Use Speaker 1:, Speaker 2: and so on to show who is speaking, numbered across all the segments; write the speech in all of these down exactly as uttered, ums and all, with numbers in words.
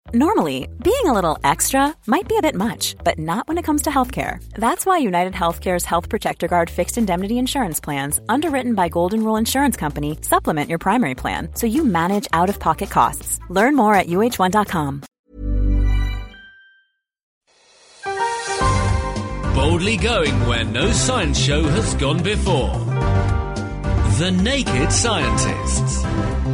Speaker 1: Normally, being a little extra might be a bit much, but not when it comes to healthcare. That's why United Healthcare's Health Protector Guard fixed indemnity insurance plans, underwritten by Golden Rule Insurance Company, supplement your primary plan so you manage out-of-pocket costs. Learn more at U H one dot com.
Speaker 2: Boldly going where no science show has gone before. The Naked Scientists.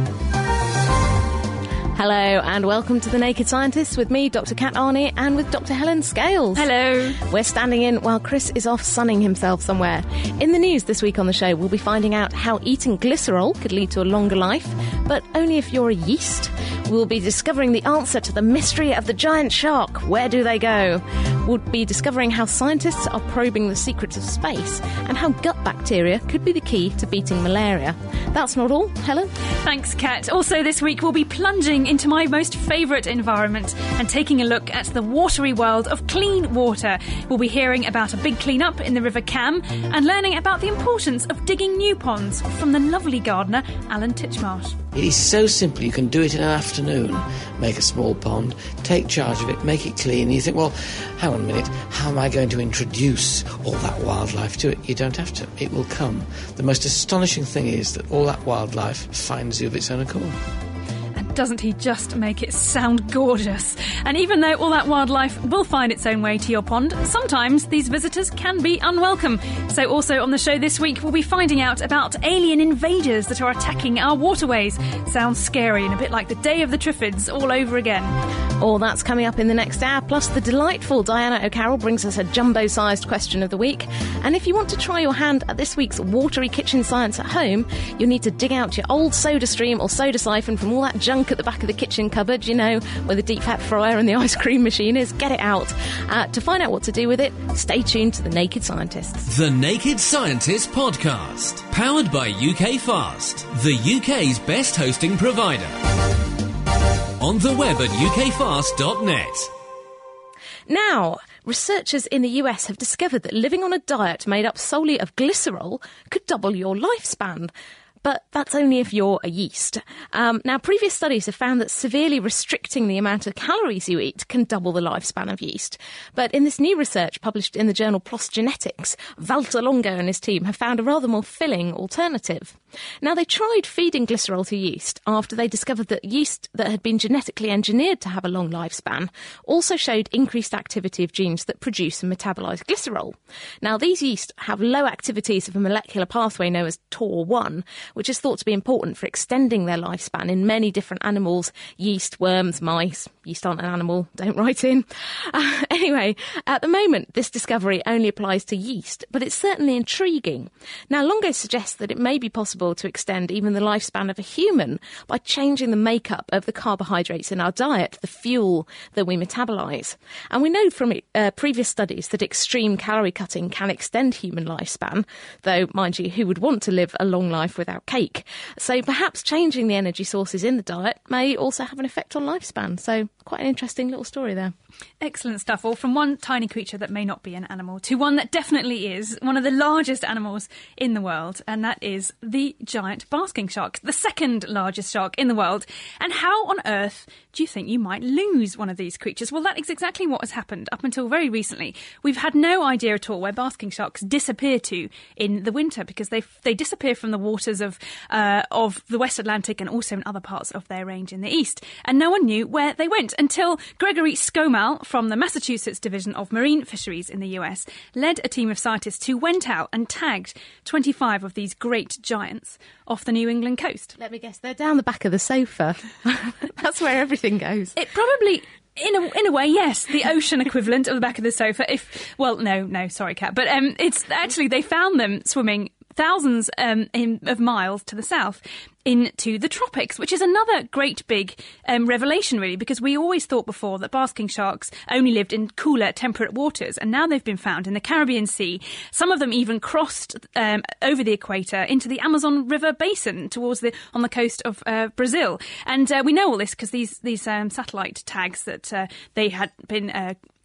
Speaker 3: Hello and welcome to The Naked Scientists with me, Doctor Kat Arney, and with Doctor Helen Scales.
Speaker 4: Hello.
Speaker 3: We're standing in while Chris is off sunning himself somewhere. In the news this week on the show, we'll be finding out how eating glycerol could lead to a longer life, but only if you're a yeast. We'll be discovering the answer to the mystery of the giant shark. Where do they go? We'll be discovering how scientists are probing the secrets of space and how gut bacteria could be the key to beating malaria. That's not all, Helen.
Speaker 4: Thanks, Kat. Also this week we'll be plunging into my most favourite environment and taking a look at the watery world of clean water. We'll be hearing about a big clean-up in the River Cam and learning about the importance of digging new ponds from the lovely gardener Alan Titchmarsh.
Speaker 5: It is so simple. You can do it in an afternoon. Make a small pond, take charge of it, make it clean. And you think, well, hang on a minute, how am I going to introduce all that wildlife to it? You don't have to. It will come. The most astonishing thing is that all that wildlife finds you of its own accord.
Speaker 4: Doesn't he just make it sound gorgeous? And even though all that wildlife will find its own way to your pond, sometimes these visitors can be unwelcome. So also on the show this week, we'll be finding out about alien invaders that are attacking our waterways. Sounds scary and a bit like the Day of the Triffids all over again.
Speaker 3: All that's coming up in the next hour, plus the delightful Diana O'Carroll brings us a jumbo-sized question of the week. And if you want to try your hand at this week's watery kitchen science at home, you'll need to dig out your old soda stream or soda siphon from all that junk at the back of the kitchen cupboard, you know, where the deep fat fryer and the ice cream machine is. Get it out. Uh, to find out what to do with it, stay tuned to The Naked Scientists.
Speaker 2: The Naked Scientists podcast, powered by U K Fast, the U K's best hosting provider. On the web at u k fast dot net.
Speaker 3: Now, researchers in the U S have discovered that living on a diet made up solely of glycerol could double your lifespan. But that's only if you're a yeast. Um, now, previous studies have found that severely restricting the amount of calories you eat can double the lifespan of yeast. But in this new research published in the journal PLOS Genetics, Walter Longo and his team have found a rather more filling alternative. Now, they tried feeding glycerol to yeast after they discovered that yeast that had been genetically engineered to have a long lifespan also showed increased activity of genes that produce and metabolize glycerol. Now, these yeast have low activities of a molecular pathway known as T O R one, which is thought to be important for extending their lifespan in many different animals: yeast, worms, mice. Yeast aren't an animal, don't write in. Uh, anyway, at the moment, this discovery only applies to yeast, but it's certainly intriguing. Now, Longo suggests that it may be possible to extend even the lifespan of a human by changing the makeup of the carbohydrates in our diet, the fuel that we metabolise. And we know from uh, previous studies that extreme calorie cutting can extend human lifespan, though, mind you, who would want to live a long life without cake? So perhaps changing the energy sources in the diet may also have an effect on lifespan. So quite an interesting little story there.
Speaker 4: Excellent stuff. All from one tiny creature that may not be an animal to one that definitely is one of the largest animals in the world, and that is the giant basking shark, the second largest shark in the world. And how on earth do you think you might lose one of these creatures? Well, that is exactly what has happened up until very recently. We've had no idea at all where basking sharks disappear to in the winter, because they they disappear from the waters of uh, of the West Atlantic and also in other parts of their range in the east. And no one knew where they went until Gregory Skomal from the Massachusetts Division of Marine Fisheries in the U S led a team of scientists who went out and tagged twenty-five of these great giants off the New England coast.
Speaker 3: Let me guess, they're down the back of the sofa. That's where everything goes.
Speaker 4: It probably... In a, in a way, yes, the ocean equivalent of the back of the sofa. If well, no, no, sorry, Kat, but um, it's actually they found them swimming thousands um, in, of miles to the south into the tropics, which is another great big um, revelation, really, because we always thought before that basking sharks only lived in cooler, temperate waters, and now they've been found in the Caribbean Sea. Some of them even crossed um, over the equator into the Amazon River basin towards the on the coast of uh, Brazil. And uh, we know all this because these these um, satellite tags that uh, they had been uh,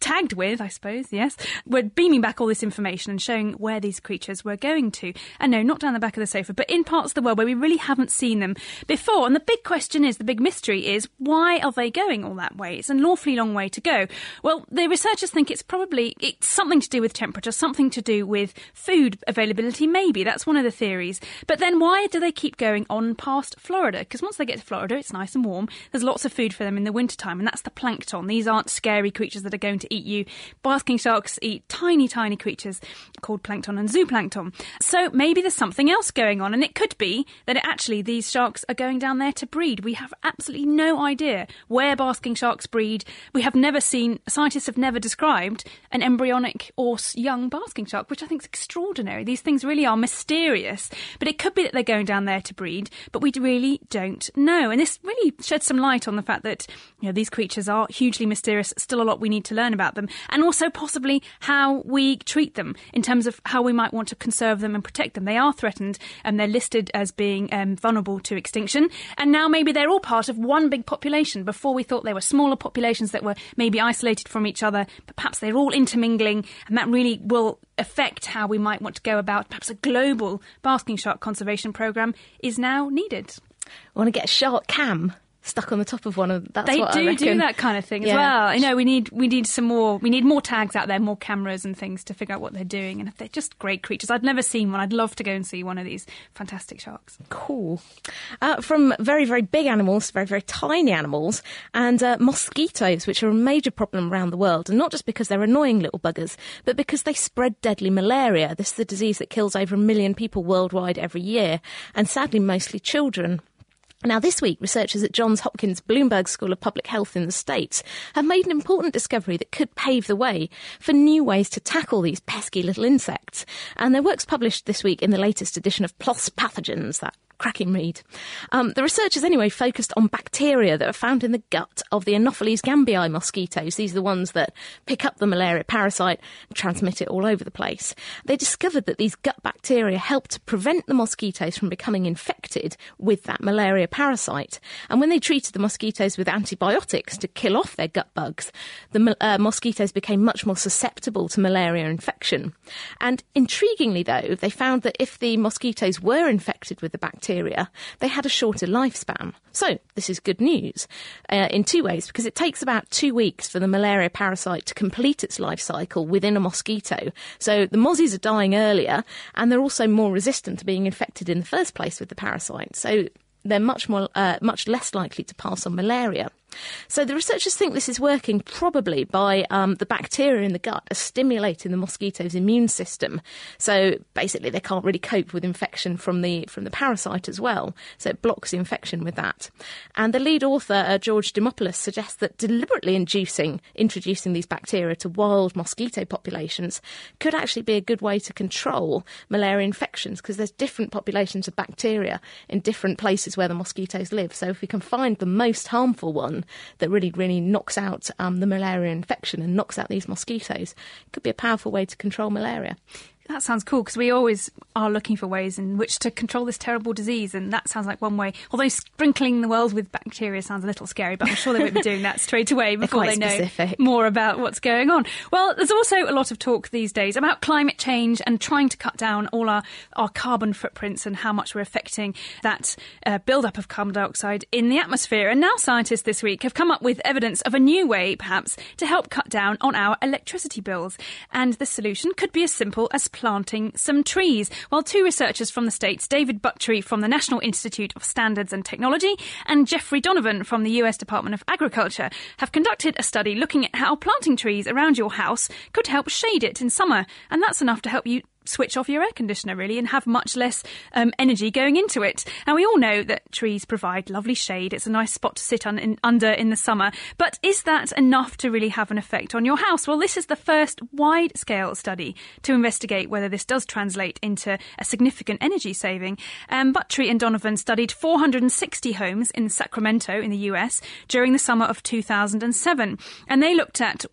Speaker 4: tagged with, I suppose, yes, were beaming back all this information and showing where these creatures were going to. And no, not down the back of the sofa, but in parts of the world where we really haven't seen them before. And the big question is, the big mystery is, why are they going all that way? It's an awfully long way to go. Well, the researchers think it's probably it's something to do with temperature, something to do with food availability, maybe. That's one of the theories. But then why do they keep going on past Florida? Because once they get to Florida, it's nice and warm. There's lots of food for them in the wintertime, and that's the plankton. These aren't scary creatures that are going to eat you. Basking sharks eat tiny, tiny creatures called plankton and zooplankton. So maybe there's something else going on, and it could be that it, actually these sharks are going down there to breed. We have absolutely no idea where basking sharks breed. We have never seen, scientists have never described an embryonic or young basking shark, which I think is extraordinary. These things really are mysterious, but it could be that they're going down there to breed, but we really don't know. And this really sheds some light on the fact that, you know, these creatures are hugely mysterious, still a lot we need to learn about them, and also possibly how we treat them in terms of how we might want to conserve them and protect them. They are threatened, and they're listed as being um, vulnerable to extinction, and now maybe they're all part of one big population. Before we thought they were smaller populations that were maybe isolated from each other, but perhaps they're all intermingling, and that really will affect how we might want to go about perhaps a global basking shark conservation programme is now needed.
Speaker 3: I want to get a shark cam stuck on the top of one of that's
Speaker 4: they
Speaker 3: what
Speaker 4: do
Speaker 3: I reckon.
Speaker 4: do that kind of thing as
Speaker 3: Yeah.
Speaker 4: well. I know we need we need some more we need more tags out there, more cameras and things to figure out what they're doing, and if they're just great creatures. I've never seen one. I'd love to go and see one of these fantastic sharks.
Speaker 3: Cool. Uh, from very, very big animals to very, very tiny animals, and uh, mosquitoes, which are a major problem around the world, and not just because they're annoying little buggers, but because they spread deadly malaria. This is a disease that kills over a million people worldwide every year, and sadly mostly children. Now, this week, researchers at Johns Hopkins Bloomberg School of Public Health in the States have made an important discovery that could pave the way for new ways to tackle these pesky little insects. And their work's published this week in the latest edition of PLOS Pathogens, that cracking read. Um, the researchers, anyway, focused on bacteria that are found in the gut of the Anopheles gambiae mosquitoes. These are the ones that pick up the malaria parasite and transmit it all over the place. They discovered that these gut bacteria help to prevent the mosquitoes from becoming infected with that malaria parasite. And when they treated the mosquitoes with antibiotics to kill off their gut bugs, the uh, mosquitoes became much more susceptible to malaria infection. And intriguingly, though, they found that if the mosquitoes were infected with the bacteria, they had a shorter lifespan. So this is good news uh, in two ways, because it takes about two weeks for the malaria parasite to complete its life cycle within a mosquito. So the mozzies are dying earlier, and they're also more resistant to being infected in the first place with the parasite. So they're much more, uh, much less likely to pass on malaria. So the researchers think this is working probably by um, the bacteria in the gut are stimulating the mosquito's immune system. So basically they can't really cope with infection from the from the parasite as well. So it blocks the infection with that. And the lead author, uh, George Dimopoulos, suggests that deliberately inducing, introducing these bacteria to wild mosquito populations could actually be a good way to control malaria infections, because there's different populations of bacteria in different places where the mosquitoes live. So if we can find the most harmful one that really, really knocks out um, the malaria infection and knocks out these mosquitoes, it could be a powerful way to control malaria.
Speaker 4: That sounds cool, because we always are looking for ways in which to control this terrible disease, and that sounds like one way. Although sprinkling the world with bacteria sounds a little scary, but I'm sure they won't be doing that straight away before they know
Speaker 3: specific.
Speaker 4: more about what's going on. Well, there's also a lot of talk these days about climate change and trying to cut down all our, our carbon footprints and how much we're affecting that uh, build-up of carbon dioxide in the atmosphere. And now scientists this week have come up with evidence of a new way, perhaps, to help cut down on our electricity bills. And the solution could be as simple as planting some trees. Well, two researchers from the States, David Bucktree from the National Institute of Standards and Technology and Jeffrey Donovan from the U S Department of Agriculture, have conducted a study looking at how planting trees around your house could help shade it in summer. And that's enough to help you switch off your air conditioner, really, and have much less um, energy going into it. Now, we all know that trees provide lovely shade. It's a nice spot to sit on, in, under in the summer. But is that enough to really have an effect on your house? Well, this is the first wide-scale study to investigate whether this does translate into a significant energy saving. Um, Bucktree and Donovan studied four hundred sixty homes in Sacramento in the U S during the summer of two thousand seven. And they looked at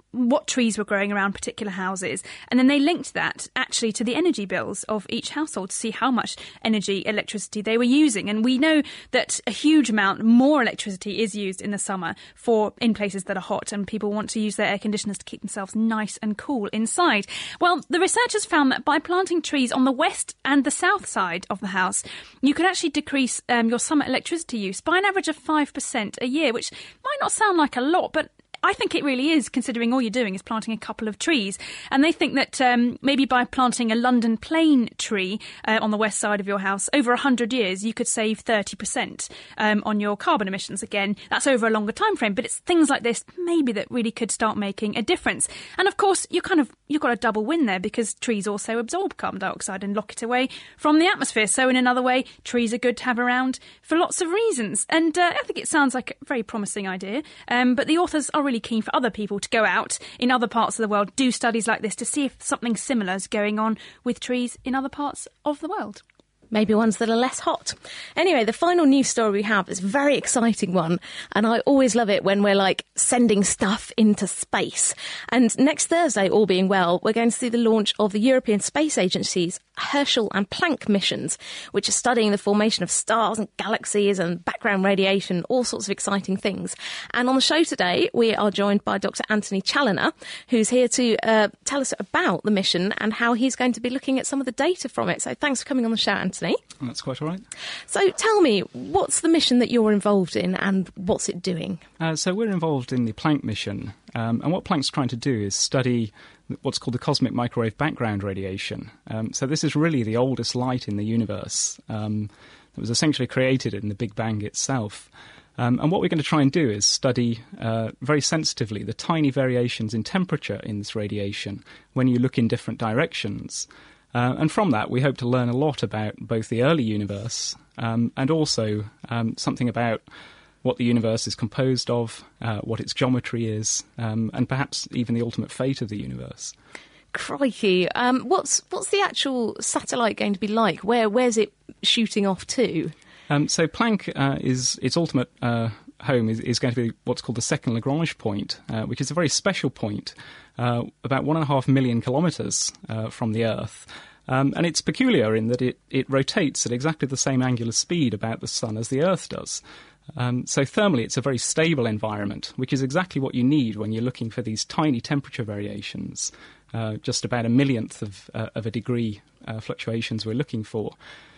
Speaker 4: what trees were growing around particular houses. And then they linked that actually to the energy bills of each household to see how much energy, electricity they were using. And we know that a huge amount more electricity is used in the summer for in places that are hot, and people want to use their air conditioners to keep themselves nice and cool inside. Well, the researchers found that by planting trees on the west and the south side of the house, you could actually decrease um, your summer electricity use by an average of five percent a year, which might not sound like a lot, but I think it really is, considering all you're doing is planting a couple of trees. And they think that um, maybe by planting a London plane tree uh, on the west side of your house, over one hundred years, you could save thirty percent um, on your carbon emissions. Again, that's over a longer time frame, but it's things like this maybe that really could start making a difference. And of course, you kind of you've got a double win there, because trees also absorb carbon dioxide and lock it away from the atmosphere. So in another way, trees are good to have around for lots of reasons. And uh, I think it sounds like a very promising idea. Um, but the authors are really keen for other people to go out in other parts of the world, do studies like this to see if something similar is going on with trees in other parts of the world.
Speaker 3: Maybe ones that are less hot. Anyway, the final news story we have is a very exciting one, and I always love it when we're like sending stuff into space. And next Thursday, all being well, we're going to see the launch of the European Space Agency's Herschel and Planck missions, which are studying the formation of stars and galaxies and background radiation, all sorts of exciting things. And on the show today, we are joined by Doctor Anthony Challoner, who's here to uh, tell us about the mission and how he's going to be looking at some of the data from it. So thanks for coming on the show, Anthony.
Speaker 6: That's quite all right.
Speaker 3: So tell me, what's the mission that you're involved in and what's it doing?
Speaker 6: Uh, so we're involved in the Planck mission, um, and what Planck's trying to do is study what's called the cosmic microwave background radiation. Um, so this is really the oldest light in the universe. Um, it was essentially created in the Big Bang itself. Um, and what we're going to try and do is study uh, very sensitively the tiny variations in temperature in this radiation when you look in different directions. Uh, and from that, we hope to learn a lot about both the early universe um, and also um, something about what the universe is composed of, uh, what its geometry is, um, and perhaps even the ultimate fate of the universe.
Speaker 3: Crikey. Um, what's what's the actual satellite going to be like? Where Where's it shooting off to?
Speaker 6: Um, so Planck uh, is its ultimate uh, home is, is going to be what's called the second Lagrange point, uh, which is a very special point, uh, about one and a half million kilometres uh, from the Earth. Um, and it's peculiar in that it, it rotates at exactly the same angular speed about the Sun as the Earth does. Um, so thermally, it's a very stable environment, which is exactly what you need when you're looking for these tiny temperature variations, uh, just about a millionth of, uh, of a degree uh, fluctuations we're looking for.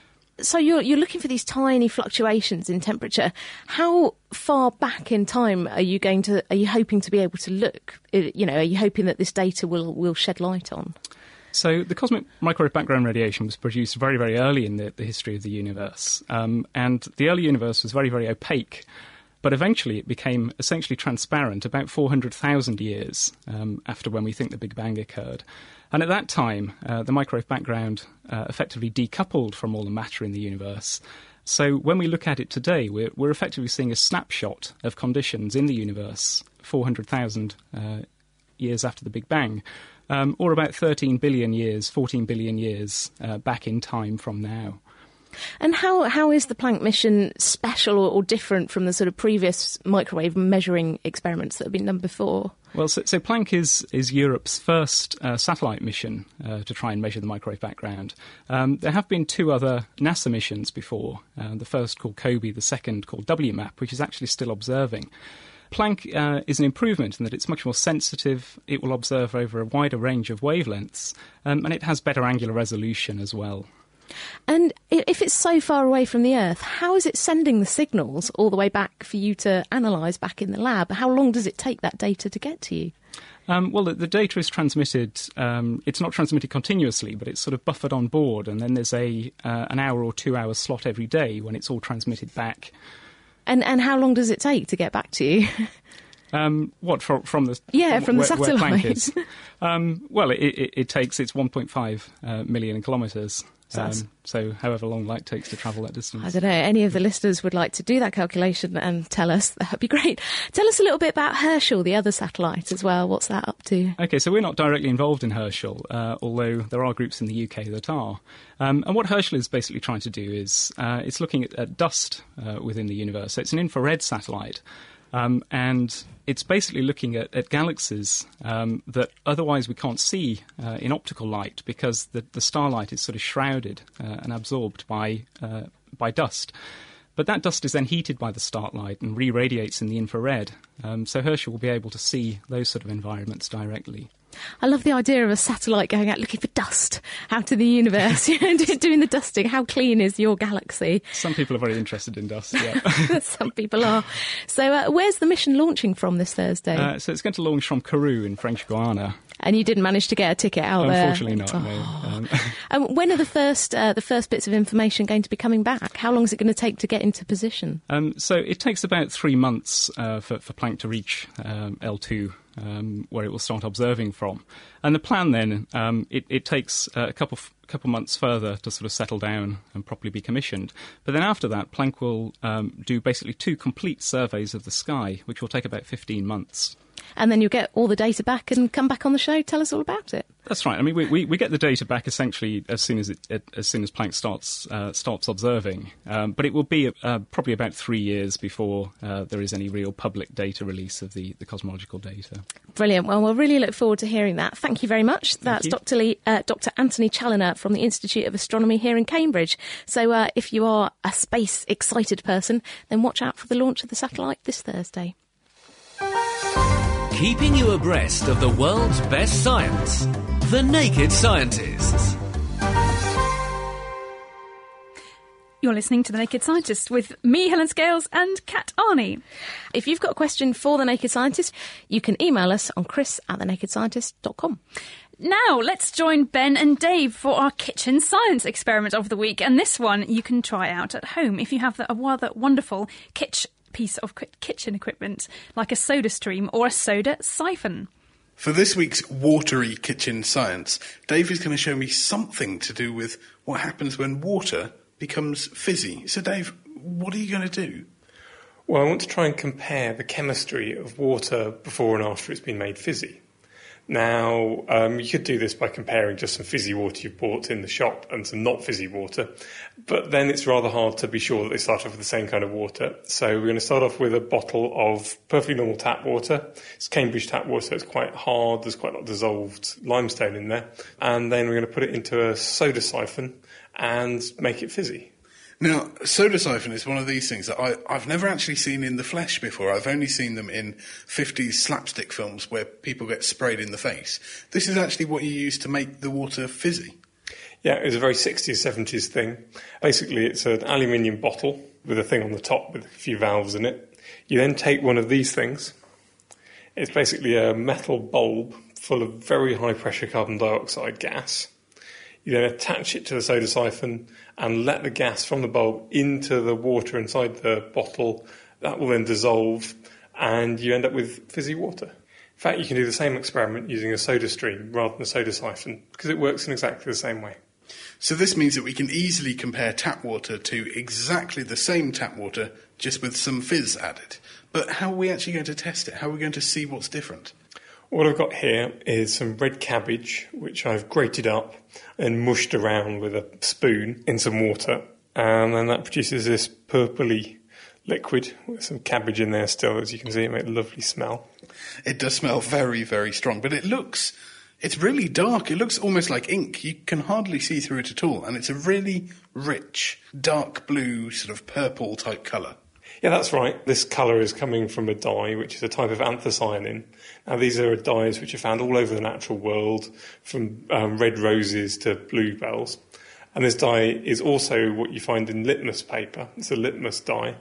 Speaker 3: So you're you're looking for these tiny fluctuations in temperature. How far back in time are you going to? Are you hoping to be able to look? You know, are you hoping that this data will will shed light on?
Speaker 6: So the cosmic microwave background radiation was produced very, very early in the, the history of the universe, um, and the early universe was very, very opaque. But eventually, it became essentially transparent about four hundred thousand years um, after when we think the Big Bang occurred. And at that time, uh, the microwave background uh, effectively decoupled from all the matter in the universe. So when we look at it today, we're, we're effectively seeing a snapshot of conditions in the universe four hundred thousand uh, years after the Big Bang, um, or about thirteen billion years, fourteen billion years uh, back in time from now.
Speaker 3: And how how is the Planck mission special or, or different from the sort of previous microwave measuring experiments that have been done before?
Speaker 6: Well, so, so Planck is, is Europe's first uh, satellite mission uh, to try and measure the microwave background. Um, there have been two other NASA missions before, uh, the first called COBE, the second called W MAP, which is actually still observing. Planck uh, is an improvement in that it's much more sensitive, it will observe over a wider range of wavelengths, um, and it has better angular resolution as well.
Speaker 3: And if it's so far away from the Earth, how is it sending the signals all the way back for you to analyse back in the lab? How long does it take that data to get to you?
Speaker 6: Um, well, the, the data is transmitted, um, it's not transmitted continuously, but it's sort of buffered on board, and then there's a uh, an hour or two hour slot every day when it's all transmitted back.
Speaker 3: And and how long does it take to get back to you?
Speaker 6: Um, what, from, from the
Speaker 3: yeah
Speaker 6: from
Speaker 3: from
Speaker 6: where,
Speaker 3: the satellite?
Speaker 6: Where Planck is? um, well, it, it, it takes it's one point five uh, million kilometres. Um, so however long light takes to travel that distance.
Speaker 3: I don't know, any of the listeners would like to do that calculation and tell us, that would be great. Tell us a little bit about Herschel, the other satellite as well. What's that up to? OK,
Speaker 6: so we're not directly involved in Herschel, uh, although there are groups in the U K that are. Um, and what Herschel is basically trying to do is uh, it's looking at, at dust uh, within the universe. So it's an infrared satellite. Um, and it's basically looking at, at galaxies um, that otherwise we can't see uh, in optical light because the, the starlight is sort of shrouded uh, and absorbed by uh, by dust. But that dust is then heated by the starlight and re-radiates in the infrared. Um, so Herschel will be able to see those sort of environments directly.
Speaker 3: I love the idea of a satellite going out looking for dust out in the universe, you know, doing the dusting. How clean is your galaxy?
Speaker 6: Some people are very interested in dust, yeah.
Speaker 3: Some people are. So uh, where's the mission launching from this Thursday?
Speaker 6: Uh, so it's going to launch from Kourou in French Guiana.
Speaker 3: And you didn't manage to get a ticket out
Speaker 6: Unfortunately
Speaker 3: there?
Speaker 6: Unfortunately not,
Speaker 3: oh.
Speaker 6: no. Um,
Speaker 3: um, when are the first uh, the first bits of information going to be coming back? How long is it going to take to get into position?
Speaker 6: Um, so it takes about three months uh, for, for Planck to reach um, L two, um, where it will start observing from. And the plan then, um, it, it takes uh, a couple f- couple months further to sort of settle down and properly be commissioned. But then after that, Planck will um, do basically two complete surveys of the sky, which will take about fifteen months.
Speaker 3: And then you'll get all the data back and come back on the show, tell us all about it.
Speaker 6: That's right. I mean, we, we, we get the data back essentially as soon as it, it, as soon as Planck starts uh, starts observing. Um, but it will be uh, probably about three years before uh, there is any real public data release of the, the cosmological data.
Speaker 3: Brilliant. Well, we'll really look forward to hearing that. Thank you very much. That's Doctor Lee, uh, Doctor Anthony Challoner from the Institute of Astronomy here in Cambridge. So uh, if you are a space-excited person, then watch out for the launch of the satellite this Thursday.
Speaker 2: Keeping you abreast of the world's best science. The Naked Scientists.
Speaker 4: You're listening to The Naked Scientist with me, Helen Scales, and Kat Arney.
Speaker 3: If you've got a question for The Naked Scientist, you can email us on chris at the naked scientist dot com.
Speaker 4: Now, let's join Ben and Dave for our kitchen science experiment of the week. And this one you can try out at home if you have a rather wonderful kitchen piece of kitchen equipment like a soda stream or a soda siphon.
Speaker 7: For this week's watery kitchen science, Dave is going to show me something to do with what happens when water becomes fizzy. So Dave, what are you going to do?
Speaker 8: Well, I want to try and compare the chemistry of water before and after it's been made fizzy. Now, um, you could do this by comparing just some fizzy water you've bought in the shop and some not fizzy water, but then it's rather hard to be sure that they start off with the same kind of water. So we're going to start off with a bottle of perfectly normal tap water. It's Cambridge tap water, so it's quite hard, there's quite a lot of dissolved limestone in there. And then we're going to put it into a soda siphon and make it fizzy.
Speaker 7: Now, soda siphon is one of these things that I, I've never actually seen in the flesh before. I've only seen them in fifties slapstick films where people get sprayed in the face. This is actually what you use to make the water fizzy.
Speaker 8: Yeah, it was a very sixties, seventies thing. Basically, it's an aluminium bottle with a thing on the top with a few valves in it. You then take one of these things. It's basically a metal bulb full of very high-pressure carbon dioxide gas. You then attach it to the soda siphon and let the gas from the bulb into the water inside the bottle. That will then dissolve and you end up with fizzy water. In fact, you can do the same experiment using a soda stream rather than a soda siphon because it works in exactly the same way.
Speaker 7: So this means that we can easily compare tap water to exactly the same tap water, just with some fizz added. But how are we actually going to test it? How are we going to see what's different?
Speaker 8: What I've got here is some red cabbage, which I've grated up and mushed around with a spoon in some water. And then that produces this purpley liquid with some cabbage in there still. As you can see, it makes a lovely smell.
Speaker 7: It does smell very, very strong, but it looks, it's really dark. It looks almost like ink. You can hardly see through it at all. And it's a really rich, dark blue, sort of purple type colour.
Speaker 8: Yeah, that's right. This colour is coming from a dye, which is a type of anthocyanin. Now, these are dyes which are found all over the natural world, from um, red roses to bluebells. And this dye is also what you find in litmus paper. It's a litmus dye.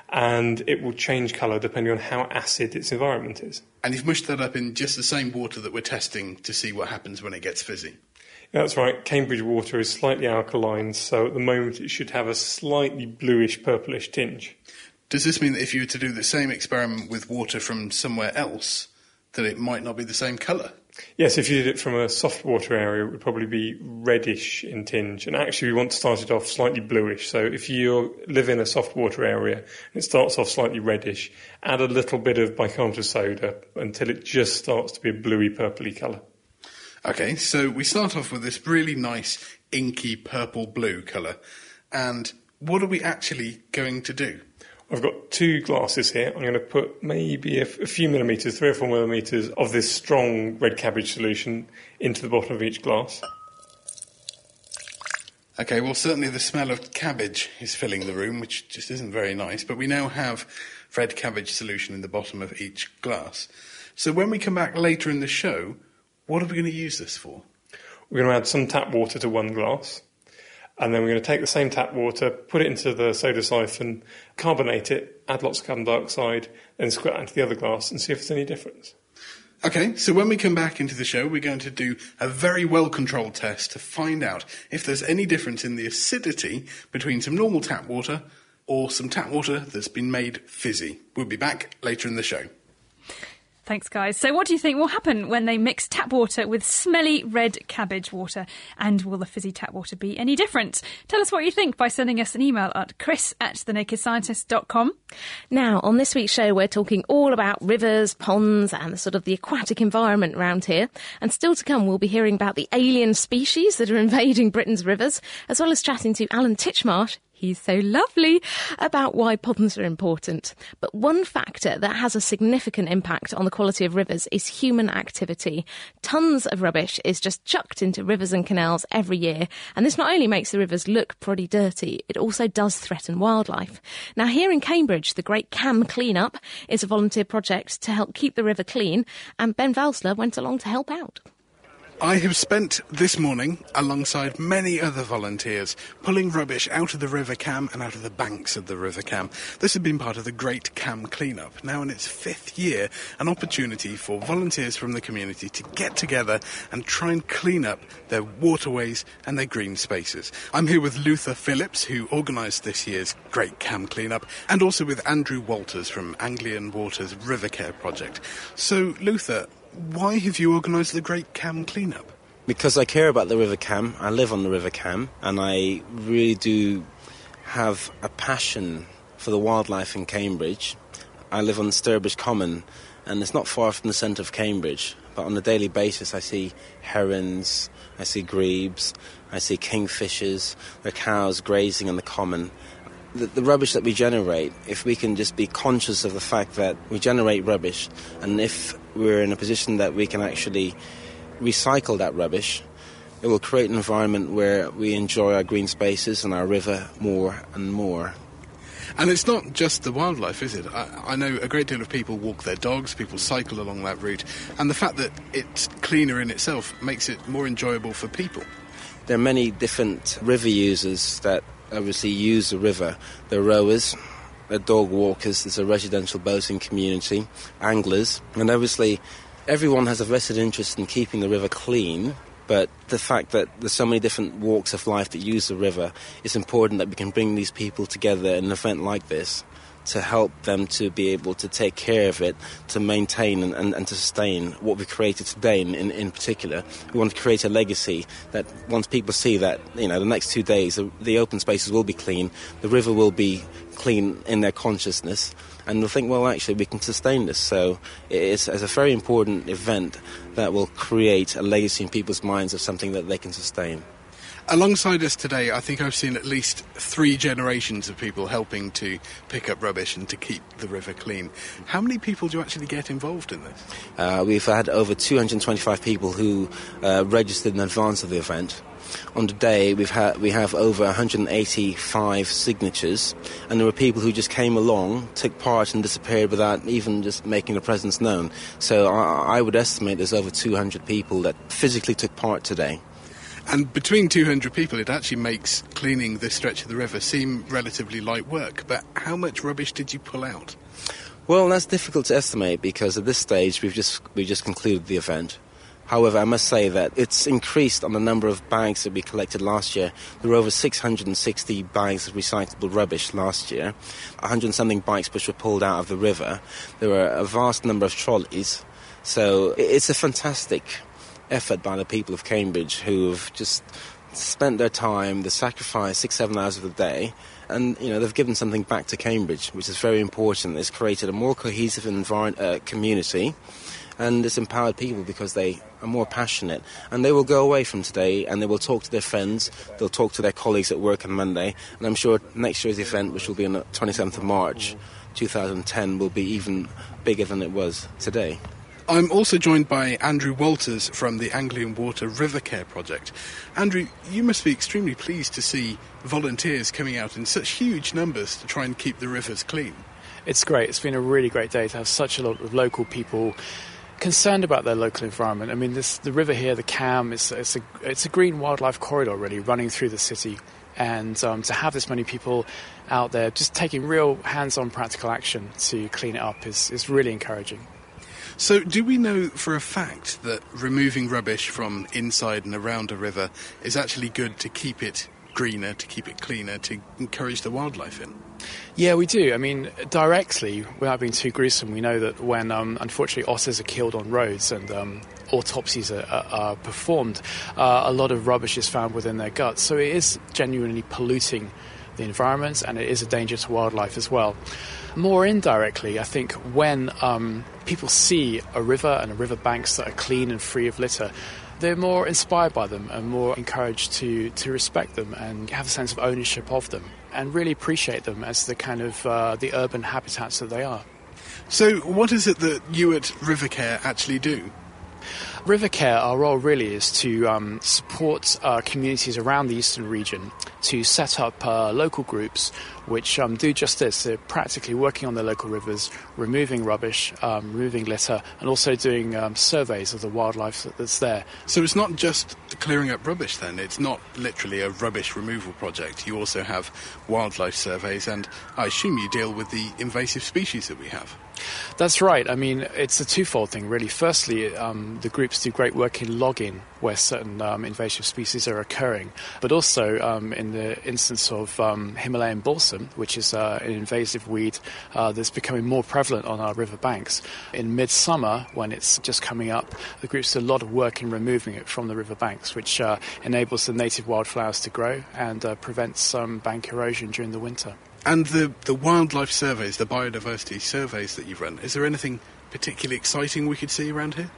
Speaker 8: And it will change colour depending on how acid its environment is.
Speaker 7: And you've mushed that up in just the same water that we're testing to see what happens when it gets fizzy.
Speaker 8: That's right. Cambridge water is slightly alkaline, so at the moment it should have a slightly bluish, purplish tinge.
Speaker 7: Does this mean that if you were to do the same experiment with water from somewhere else, that it might not be the same colour?
Speaker 8: Yes, if you did it from a soft water area, it would probably be reddish in tinge. And actually, we want to start it off slightly bluish. So if you live in a soft water area and it starts off slightly reddish, add a little bit of bicarbonate of soda until it just starts to be a bluey, purpley colour.
Speaker 7: OK, so we start off with this really nice, inky, purple-blue colour. And what are we actually going to do?
Speaker 8: I've got two glasses here. I'm going to put maybe a, f- a few millimetres, three or four millimetres of this strong red cabbage solution into the bottom of each glass.
Speaker 7: OK, well, certainly the smell of cabbage is filling the room, which just isn't very nice, but we now have red cabbage solution in the bottom of each glass. So when we come back later in the show, what are we going to use this for?
Speaker 8: We're going to add some tap water to one glass, and then we're going to take the same tap water, put it into the soda siphon, carbonate it, add lots of carbon dioxide, then squirt it into the other glass and see if there's any difference.
Speaker 7: OK, so when we come back into the show, we're going to do a very well-controlled test to find out if there's any difference in the acidity between some normal tap water or some tap water that's been made fizzy. We'll be back later in the show.
Speaker 4: Thanks, guys. So what do you think will happen when they mix tap water with smelly red cabbage water? And will the fizzy tap water be any different? Tell us what you think by sending us an email at chris at the naked scientist dot com.
Speaker 3: Now, on this week's show, we're talking all about rivers, ponds and the sort of the aquatic environment around here. And still to come, we'll be hearing about the alien species that are invading Britain's rivers, as well as chatting to Alan Titchmarsh. He's so lovely, about why ponds are important. But one factor that has a significant impact on the quality of rivers is human activity. Tons of rubbish is just chucked into rivers and canals every year. And this not only makes the rivers look pretty dirty, it also does threaten wildlife. Now, here in Cambridge, the Great Cam Clean-up is a volunteer project to help keep the river clean. And Ben Valsler went along to help out.
Speaker 7: I have spent this morning, alongside many other volunteers, pulling rubbish out of the River Cam and out of the banks of the River Cam. This has been part of the Great Cam Clean-up. Now in its fifth year, an opportunity for volunteers from the community to get together and try and clean up their waterways and their green spaces. I'm here with Luther Phillips, who organised this year's Great Cam Clean-up, and also with Andrew Walters from Anglian Water's River Care Project. So, Luther, why have you organised the Great Cam Clean-up?
Speaker 9: Because I care about the River Cam. I live on the River Cam, and I really do have a passion for the wildlife in Cambridge. I live on Sturbridge Common, and it's not far from the centre of Cambridge, but on a daily basis I see herons, I see grebes, I see kingfishers, there are cows grazing on the common. The, the rubbish that we generate, if we can just be conscious of the fact that we generate rubbish, and if we're in a position that we can actually recycle that rubbish, it will create an environment where we enjoy our green spaces and our river more and more.
Speaker 7: And it's not just the wildlife, is it? I, I know a great deal of people walk their dogs, people cycle along that route, and the fact that it's cleaner in itself makes it more enjoyable for people.
Speaker 9: There are many different river users that obviously use the river. There are rowers, there are dog walkers, there's a residential boating community, anglers, and obviously everyone has a vested interest in keeping the river clean, but the fact that there's so many different walks of life that use the river, it's important that we can bring these people together in an event like this to help them to be able to take care of it, to maintain and, and, and to sustain what we've created today in, in, in particular. We want to create a legacy that once people see that, you know, the next two days, the, the open spaces will be clean, the river will be clean in their consciousness, and they'll think, well, actually, we can sustain this. So it's, it's a very important event that will create a legacy in people's minds of something that they can sustain.
Speaker 7: Alongside us today, I think I've seen at least three generations of people helping to pick up rubbish and to keep the river clean. How many people do you actually get involved in this?
Speaker 9: Uh, we've had over two hundred twenty-five people who uh, registered in advance of the event. On the day, we've had, we have over one hundred eighty-five signatures, and there were people who just came along, took part and disappeared without even just making their presence known. So I, I would estimate there's over two hundred people that physically took part today.
Speaker 7: And between two hundred people, it actually makes cleaning this stretch of the river seem relatively light work. But how much rubbish did you pull out?
Speaker 9: Well, that's difficult to estimate because at this stage we've just we just concluded the event. However, I must say that it's increased on the number of bags that we collected last year. There were over six hundred sixty bags of recyclable rubbish last year, one hundred and something bikes which were pulled out of the river. There were a vast number of trolleys. So it's a fantastic effort by the people of Cambridge who have just spent their time, the sacrifice, six, seven hours of the day, And, you know, they've given something back to Cambridge, which is very important. It's created a more cohesive envir- uh, community, and it's empowered people because they are more passionate. And they will go away from today and they will talk to their friends, they'll talk to their colleagues at work on Monday, and I'm sure next year's event, which will be on the twenty-seventh of March two thousand ten, will be even bigger than it was today.
Speaker 7: I'm also joined by Andrew Walters from the Anglian Water River Care Project. Andrew, you must be extremely pleased to see volunteers coming out in such huge numbers to try and keep the rivers clean.
Speaker 10: It's great. It's been a really great day to have such a lot of local people concerned about their local environment. I mean, this, the river here, the Cam, it's, it's, a, it's a green wildlife corridor, really, running through the city. And um, to have this many people out there just taking real hands-on practical action to clean it up is, is really encouraging.
Speaker 7: So do we know for a fact that removing rubbish from inside and around a river is actually good to keep it greener, to keep it cleaner, to encourage the wildlife in?
Speaker 10: Yeah, we do. I mean, directly, without being too gruesome, we know that when, um, unfortunately, otters are killed on roads and um, autopsies are, are, are performed, uh, a lot of rubbish is found within their guts. So it is genuinely polluting the environment, and it is a danger to wildlife as well. More indirectly, I think when um, people see a river and a river banks that are clean and free of litter, they're more inspired by them and more encouraged to, to respect them and have a sense of ownership of them and really appreciate them as the kind of uh, the urban habitats that they are.
Speaker 7: So what is it that you at River Care actually do?
Speaker 10: River Care, our role really is to um, support uh, communities around the eastern region to set up uh, local groups which um, do just this. They're practically working on their local rivers, removing rubbish, um, removing litter, and also doing um, surveys of the wildlife that, that's there.
Speaker 7: So it's not just clearing up rubbish then? It's not literally a rubbish removal project. You also have wildlife surveys, and I assume you deal with the invasive species that we have.
Speaker 10: That's right. I mean, it's a twofold thing, really. Firstly, um, the groups do great work in logging where certain um, invasive species are occurring, but also um, in the instance of um, Himalayan balsam, which is uh, an invasive weed uh, that's becoming more prevalent on our river banks. In midsummer, when it's just coming up, the groups do a lot of work in removing it from the river banks, which uh, enables the native wildflowers to grow and uh, prevents some bank erosion during the winter.
Speaker 7: And the, the wildlife surveys, the biodiversity surveys that you've run, is there anything particularly exciting we could see around here?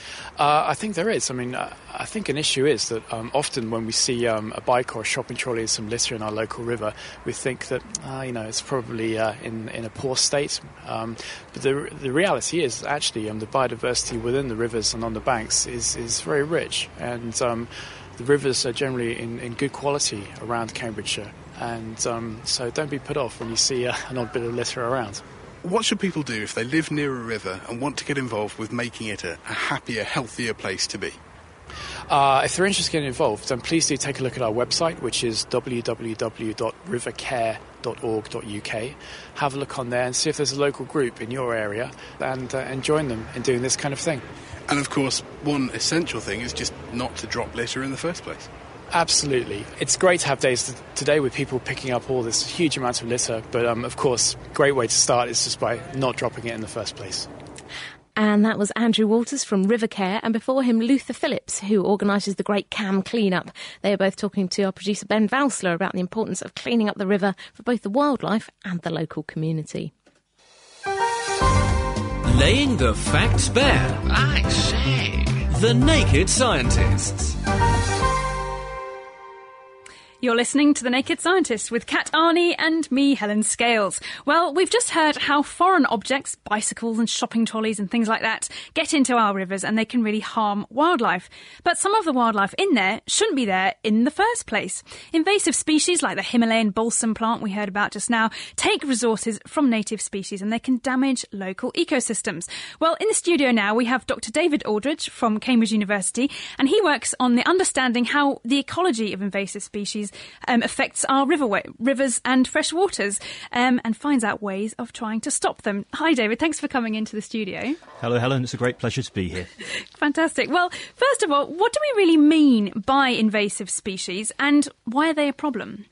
Speaker 10: Uh, I think there is. I mean, uh, I think an issue is that um, often when we see um, a bike or a shopping trolley and some litter in our local river, we think that, uh, you know, it's probably uh, in, in a poor state. Um, but the, the reality is actually um, the biodiversity within the rivers and on the banks is, is very rich. And um, the rivers are generally in, in good quality around Cambridgeshire. And um, so don't be put off when you see uh, an odd bit of litter around.
Speaker 7: What should people do if they live near a river and want to get involved with making it a, a happier, healthier place to be?
Speaker 10: Uh, if they're interested in getting involved, then please do take a look at our website, which is w w w dot river care dot org dot u k. Have a look on there and see if there's a local group in your area and, uh, and join them in doing this kind of thing.
Speaker 7: And of course, one essential thing is just not to drop litter in the first place.
Speaker 10: Absolutely. It's great to have days t- today with people picking up all this huge amount of litter, but um, of course, a great way to start is just by not dropping it in the first place.
Speaker 3: And that was Andrew Walters from River Care, and before him Luther Phillips, who organises the Great Cam Clean-up. They are both talking to our producer Ben Valsler about the importance of cleaning up the river for both the wildlife and the local community.
Speaker 2: Laying the facts bare.
Speaker 5: I say.
Speaker 2: The Naked Scientists.
Speaker 4: You're listening to The Naked Scientist with Kat Arney and me, Helen Scales. Well, we've just heard how foreign objects, bicycles and shopping trolleys and things like that, get into our rivers and they can really harm wildlife. But some of the wildlife in there shouldn't be there in the first place. Invasive species like the Himalayan balsam plant we heard about just now take resources from native species and they can damage local ecosystems. Well, in the studio now we have Doctor David Aldridge from Cambridge University, and he works on the understanding how the ecology of invasive species Um, affects our riverway, rivers and fresh waters um, and finds out ways of trying to stop them. Hi, David. Thanks for coming into the studio.
Speaker 11: Hello, Helen. It's a great pleasure to be here.
Speaker 4: Fantastic. Well, first of all, what do we really mean by invasive species and why are they a problem?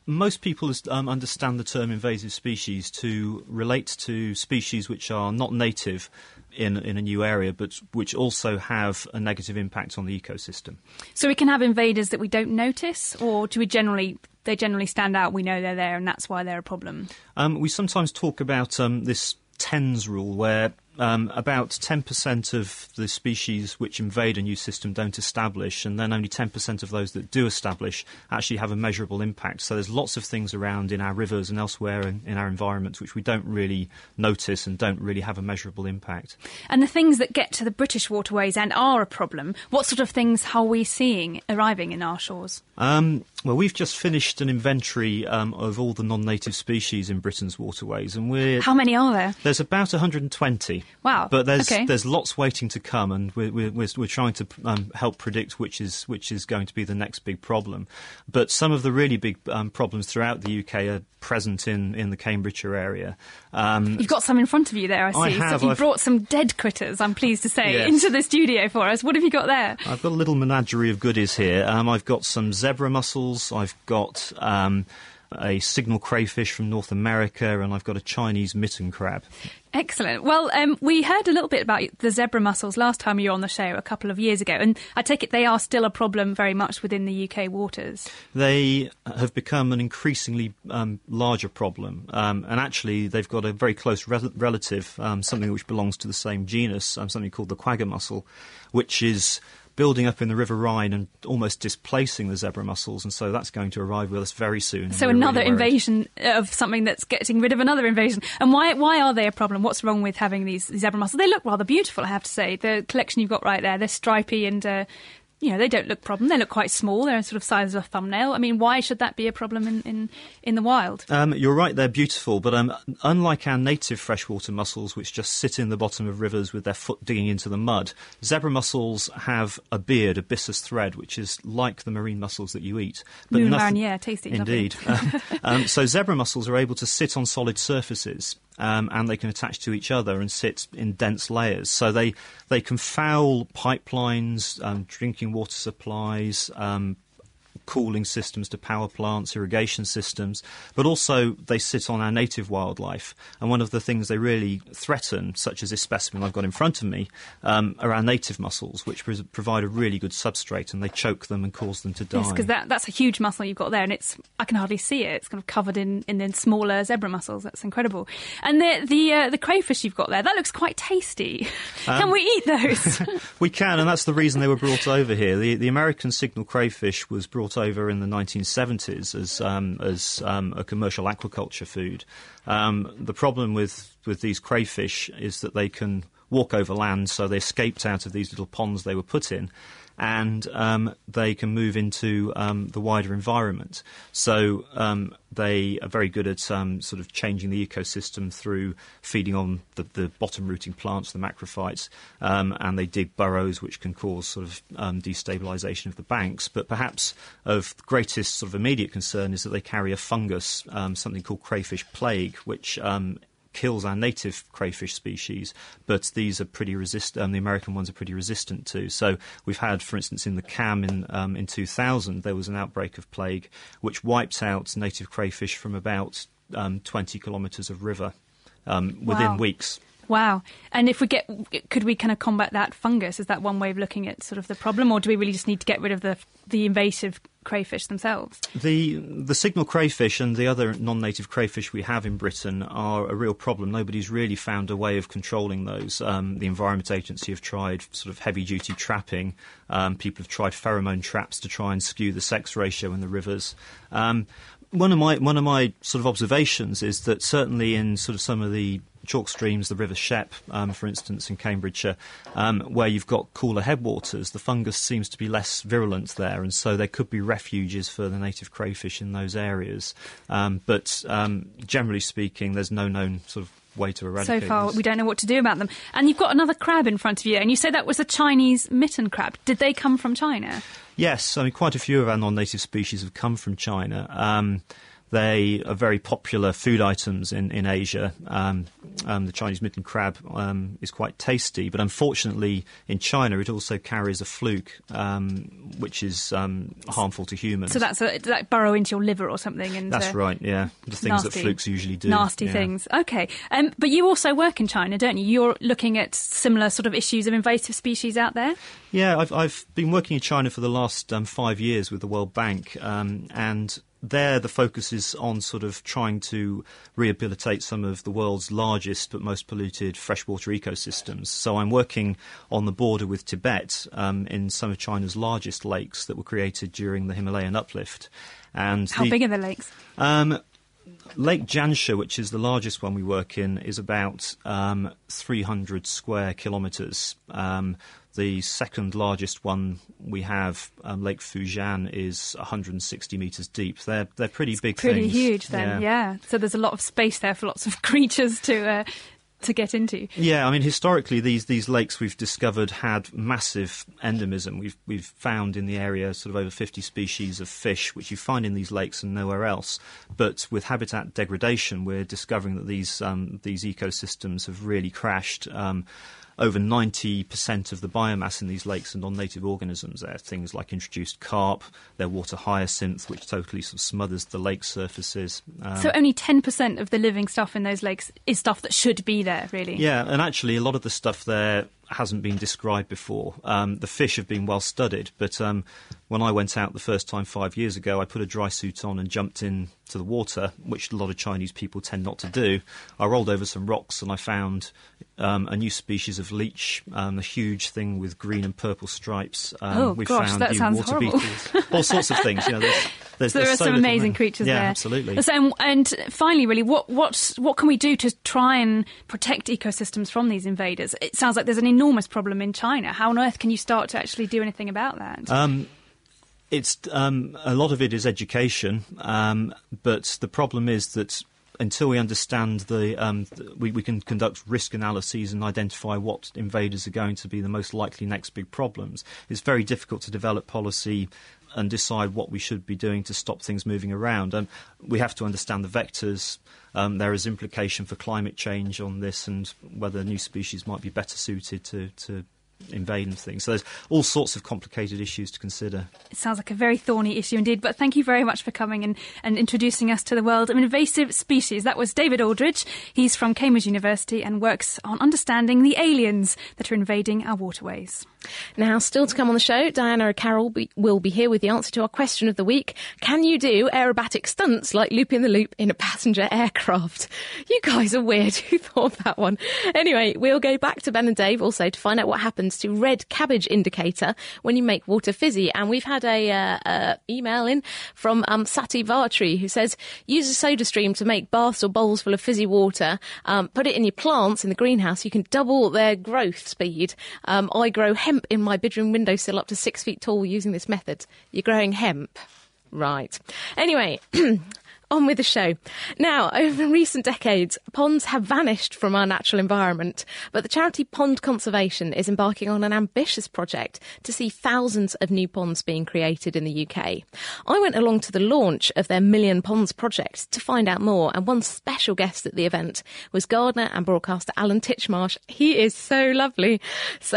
Speaker 11: Most people um, understand the term invasive species to relate to species which are not native in, in a new area, but which also have a negative impact on the ecosystem.
Speaker 4: So we can have invaders that we don't notice, or do we generally... they generally stand out, we know they're there, and that's why they're a problem?
Speaker 11: Um, we sometimes talk about um, this tens rule, where um, about ten percent of the species which invade a new system don't establish, and then only ten percent of those that do establish actually have a measurable impact. So there's lots of things around in our rivers and elsewhere in, in our environments which we don't really notice and don't really have a measurable impact.
Speaker 4: And the things that get to the British waterways and are a problem, what sort of things are we seeing arriving in our shores?
Speaker 11: Um, well, we've just finished an inventory um, of all the non-native species in Britain's waterways, and we're...
Speaker 4: How many are there?
Speaker 11: There's about one hundred twenty.
Speaker 4: Wow.
Speaker 11: But there's
Speaker 4: okay.
Speaker 11: there's lots waiting to come, and we're we're, we're trying to um, help predict which is which is going to be the next big problem. But some of the really big um, problems throughout the U K are present in, in the Cambridgeshire area. Um,
Speaker 4: You've got some in front of you there, I see.
Speaker 11: I have,
Speaker 4: so you've
Speaker 11: I've...
Speaker 4: brought some dead critters, I'm pleased to say,
Speaker 11: yes.
Speaker 4: into the studio for us. What have you got there?
Speaker 11: I've got a little menagerie of goodies here. Um, I've got some zebra mussels, I've got um, a signal crayfish from North America, and I've got a Chinese mitten crab.
Speaker 4: Excellent. Well, um, we heard a little bit about the zebra mussels last time you were on the show a couple of years ago, and I take it they are still a problem very much within the U K waters.
Speaker 11: They have become an increasingly um, larger problem, um, and actually they've got a very close re- relative, um, something which belongs to the same genus, um, something called the quagga mussel, which is building up in the River Rhine and almost displacing the zebra mussels, and so that's going to arrive with us very soon.
Speaker 4: So another
Speaker 11: really
Speaker 4: invasion of something that's getting rid of another invasion. And why why are they a problem? What's wrong with having these zebra mussels? They look rather beautiful, I have to say. The collection you've got right there, they're stripy and... Uh, you know, they don't look problem. They look quite small. They're sort of size of a thumbnail. I mean, why should that be a problem in, in, in the wild?
Speaker 11: Um, you're right, they're beautiful, but um, unlike our native freshwater mussels, which just sit in the bottom of rivers with their foot digging into the mud, zebra mussels have a beard, a byssus thread, which is like the marine mussels that you eat. But
Speaker 4: Moon
Speaker 11: nothing...
Speaker 4: mariniere, tasty.
Speaker 11: Indeed. um, um, so zebra mussels are able to sit on solid surfaces. Um, and they can attach to each other and sit in dense layers. So they, they can foul pipelines, um, drinking water supplies, um, cooling systems to power plants, irrigation systems, but also they sit on our native wildlife. And one of the things they really threaten, such as this specimen I've got in front of me, um, are our native mussels, which pres- provide a really good substrate, and they choke them and cause them to die.
Speaker 4: Yes, because that, that's a huge mussel you've got there, and it's I can hardly see it. It's kind of covered in, in, in smaller zebra mussels. That's incredible. And the the, uh, the crayfish you've got there, that looks quite tasty. Um, can we eat those?
Speaker 11: We can, and that's the reason they were brought over here. The, the American signal crayfish was brought over in the nineteen seventies as um, as um, a commercial aquaculture food. Um, the problem with, with these crayfish is that they can walk over land, so they escaped out of these little ponds they were put in, and um, they can move into um, the wider environment. So um, they are very good at um, sort of changing the ecosystem through feeding on the, the bottom-rooting plants, the macrophytes, um, and they dig burrows which can cause sort of um, destabilisation of the banks. But perhaps of greatest sort of immediate concern is that they carry a fungus, um, something called crayfish plague, which um, kills our native crayfish species, but these are pretty resistant. Um, the American ones are pretty resistant to. So we've had, for instance, in the Cam in um, in two thousand, there was an outbreak of plague which wiped out native crayfish from about um, twenty kilometres of river um, within
Speaker 4: Wow.
Speaker 11: weeks.
Speaker 4: Wow. And if we get, could we kind of combat that fungus? Is that one way of looking at sort of the problem, or do we really just need to get rid of the the invasive crayfish themselves?
Speaker 11: The the signal crayfish and the other non-native crayfish we have in Britain are a real problem. Nobody's really found a way of controlling those. Um, the Environment Agency have tried sort of heavy-duty trapping. Um, people have tried pheromone traps to try and skew the sex ratio in the rivers. Um, one of my one of my sort of observations is that certainly in sort of some of the chalk streams, the River Shep, um, for instance, in Cambridgeshire, um, where you've got cooler headwaters, the fungus seems to be less virulent there, and so there could be refuges for the native crayfish in those areas. Um, but um, generally speaking, there's no known sort of way to eradicate
Speaker 4: So far,
Speaker 11: these.
Speaker 4: we don't know what to do about them. And you've got another crab in front of you, and you say that was a Chinese mitten crab. Did they come from China?
Speaker 11: Yes, I mean, quite a few of our non-native species have come from China. Um, They are very popular food items in, in Asia. Um, um, the Chinese midland crab um, is quite tasty, but unfortunately in China it also carries a fluke, um, which is um, harmful to humans.
Speaker 4: So that's a, does that burrow into your liver or something? And,
Speaker 11: that's
Speaker 4: uh,
Speaker 11: right, yeah. The things
Speaker 4: nasty,
Speaker 11: that flukes usually do.
Speaker 4: Nasty
Speaker 11: yeah.
Speaker 4: things. OK. Um, but you also work in China, don't you? You're looking at similar sort of issues of invasive species out there?
Speaker 11: Yeah, I've, I've been working in China for the last um, five years with the World Bank, um, and there the focus is on sort of trying to rehabilitate some of the world's largest but most polluted freshwater ecosystems. So I'm working on the border with Tibet um, in some of China's largest lakes that were created during the Himalayan uplift. And
Speaker 4: How
Speaker 11: the,
Speaker 4: big are the lakes?
Speaker 11: Um, Lake Jansha, which is the largest one we work in, is about um, three hundred square kilometres. Um, the second largest one we have, um, Lake Fujian, is one hundred sixty metres deep. They're they're pretty
Speaker 4: it's
Speaker 11: big
Speaker 4: pretty
Speaker 11: things.
Speaker 4: Pretty huge then, yeah. yeah. So there's a lot of space there for lots of creatures to... Uh, to get into.
Speaker 11: Yeah, I mean, historically, these these lakes we've discovered had massive endemism. We've we've found in the area sort of over fifty species of fish, which you find in these lakes and nowhere else. But with habitat degradation, we're discovering that these um, these ecosystems have really crashed. Um, Over ninety percent of the biomass in these lakes are non-native organisms. There are things like introduced carp, their water hyacinth, which totally sort of smothers the lake surfaces. Um,
Speaker 4: so only ten percent of the living stuff in those lakes is stuff that should be there, really?
Speaker 11: Yeah, and actually a lot of the stuff there hasn't been described before. Um, the fish have been well studied, but um, when I went out the first time five years ago, I put a dry suit on and jumped into the water, which a lot of Chinese people tend not to do. I rolled over some rocks and I found um, a new species of leech, um, a huge thing with green and purple stripes. Um,
Speaker 4: oh,
Speaker 11: we've
Speaker 4: gosh,
Speaker 11: found
Speaker 4: that
Speaker 11: new
Speaker 4: sounds
Speaker 11: water
Speaker 4: horrible.
Speaker 11: beetles, all sorts of things. You know, there's, there's,
Speaker 4: so there
Speaker 11: there's
Speaker 4: are
Speaker 11: so
Speaker 4: some
Speaker 11: little
Speaker 4: amazing
Speaker 11: known.
Speaker 4: creatures
Speaker 11: yeah,
Speaker 4: there.
Speaker 11: absolutely.
Speaker 4: So, and finally, really, what what what can we do to try and protect ecosystems from these invaders? It sounds like there's an enormous problem in China. How on earth can you start to actually do anything about that?
Speaker 11: Um, it's um, a lot of it is education, um, but the problem is that until we understand the, um, we, we can conduct risk analyses and identify what invaders are going to be the most likely next big problems. It's very difficult to develop policy and decide what we should be doing to stop things moving around. Um, we have to understand the vectors. Um, there is implication for climate change on this and whether new species might be better suited to, to invade and things. So there's all sorts of complicated issues to consider.
Speaker 4: It sounds like a very thorny issue indeed, but thank you very much for coming and, and introducing us to the world of invasive species. That was David Aldridge. He's from Cambridge University and works on understanding the aliens that are invading our waterways.
Speaker 3: Now, still to come on the show, Diana O'Carroll be, will be here with the answer to our question of the week. Can you do aerobatic stunts like looping the loop in a passenger aircraft? You guys are weird. Who thought of that one? Anyway, we'll go back to Ben and Dave also to find out what happens to red cabbage indicator when you make water fizzy. And we've had a uh, uh, email in from um, Sati Vatri who says, use a soda stream to make baths or bowls full of fizzy water. Um, put it in your plants in the greenhouse. You can double their growth speed. Um, I grow hemp in my bedroom windowsill up to six feet tall using this method. You're growing hemp. Right. Anyway, on with the show. Now, over recent decades, ponds have vanished from our natural environment, but the charity Pond Conservation is embarking on an ambitious project to see thousands of new ponds being created in the U K. I went along to the launch of their Million Ponds project to find out more, and one special guest at the event was gardener and broadcaster Alan Titchmarsh. He is so lovely. So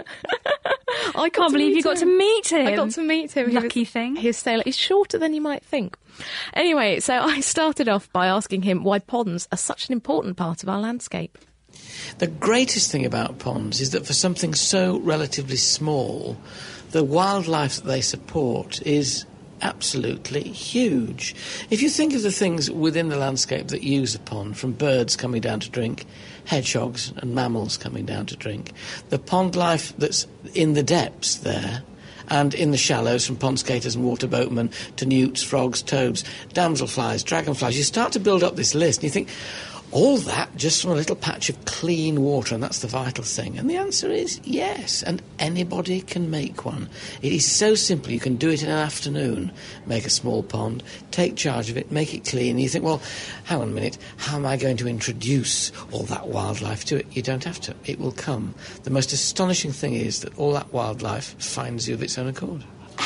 Speaker 3: I
Speaker 4: can't believe you got to meet him.
Speaker 3: I got to meet him.
Speaker 4: Lucky
Speaker 3: he was,
Speaker 4: thing.
Speaker 3: He's so he's shorter than you might think. Anyway, so I started off by asking him why ponds are such an important part of our landscape.
Speaker 5: The greatest thing about ponds is that for something so relatively small, the wildlife that they support is absolutely huge. If you think of the things within the landscape that use a pond, from birds coming down to drink, hedgehogs and mammals coming down to drink, the pond life that's in the depths there, and in the shallows, from pond skaters and water boatmen to newts, frogs, toads, damselflies, dragonflies, you start to build up this list and you think, all that just from a little patch of clean water, and that's the vital thing. And the answer is yes, and anybody can make one. It is so simple. You can do it in an afternoon. Make a small pond, take charge of it, make it clean. And you think, well, hang on a minute, how am I going to introduce all that wildlife to it? You don't have to. It will come. The most astonishing thing is that all that wildlife finds you of its own accord.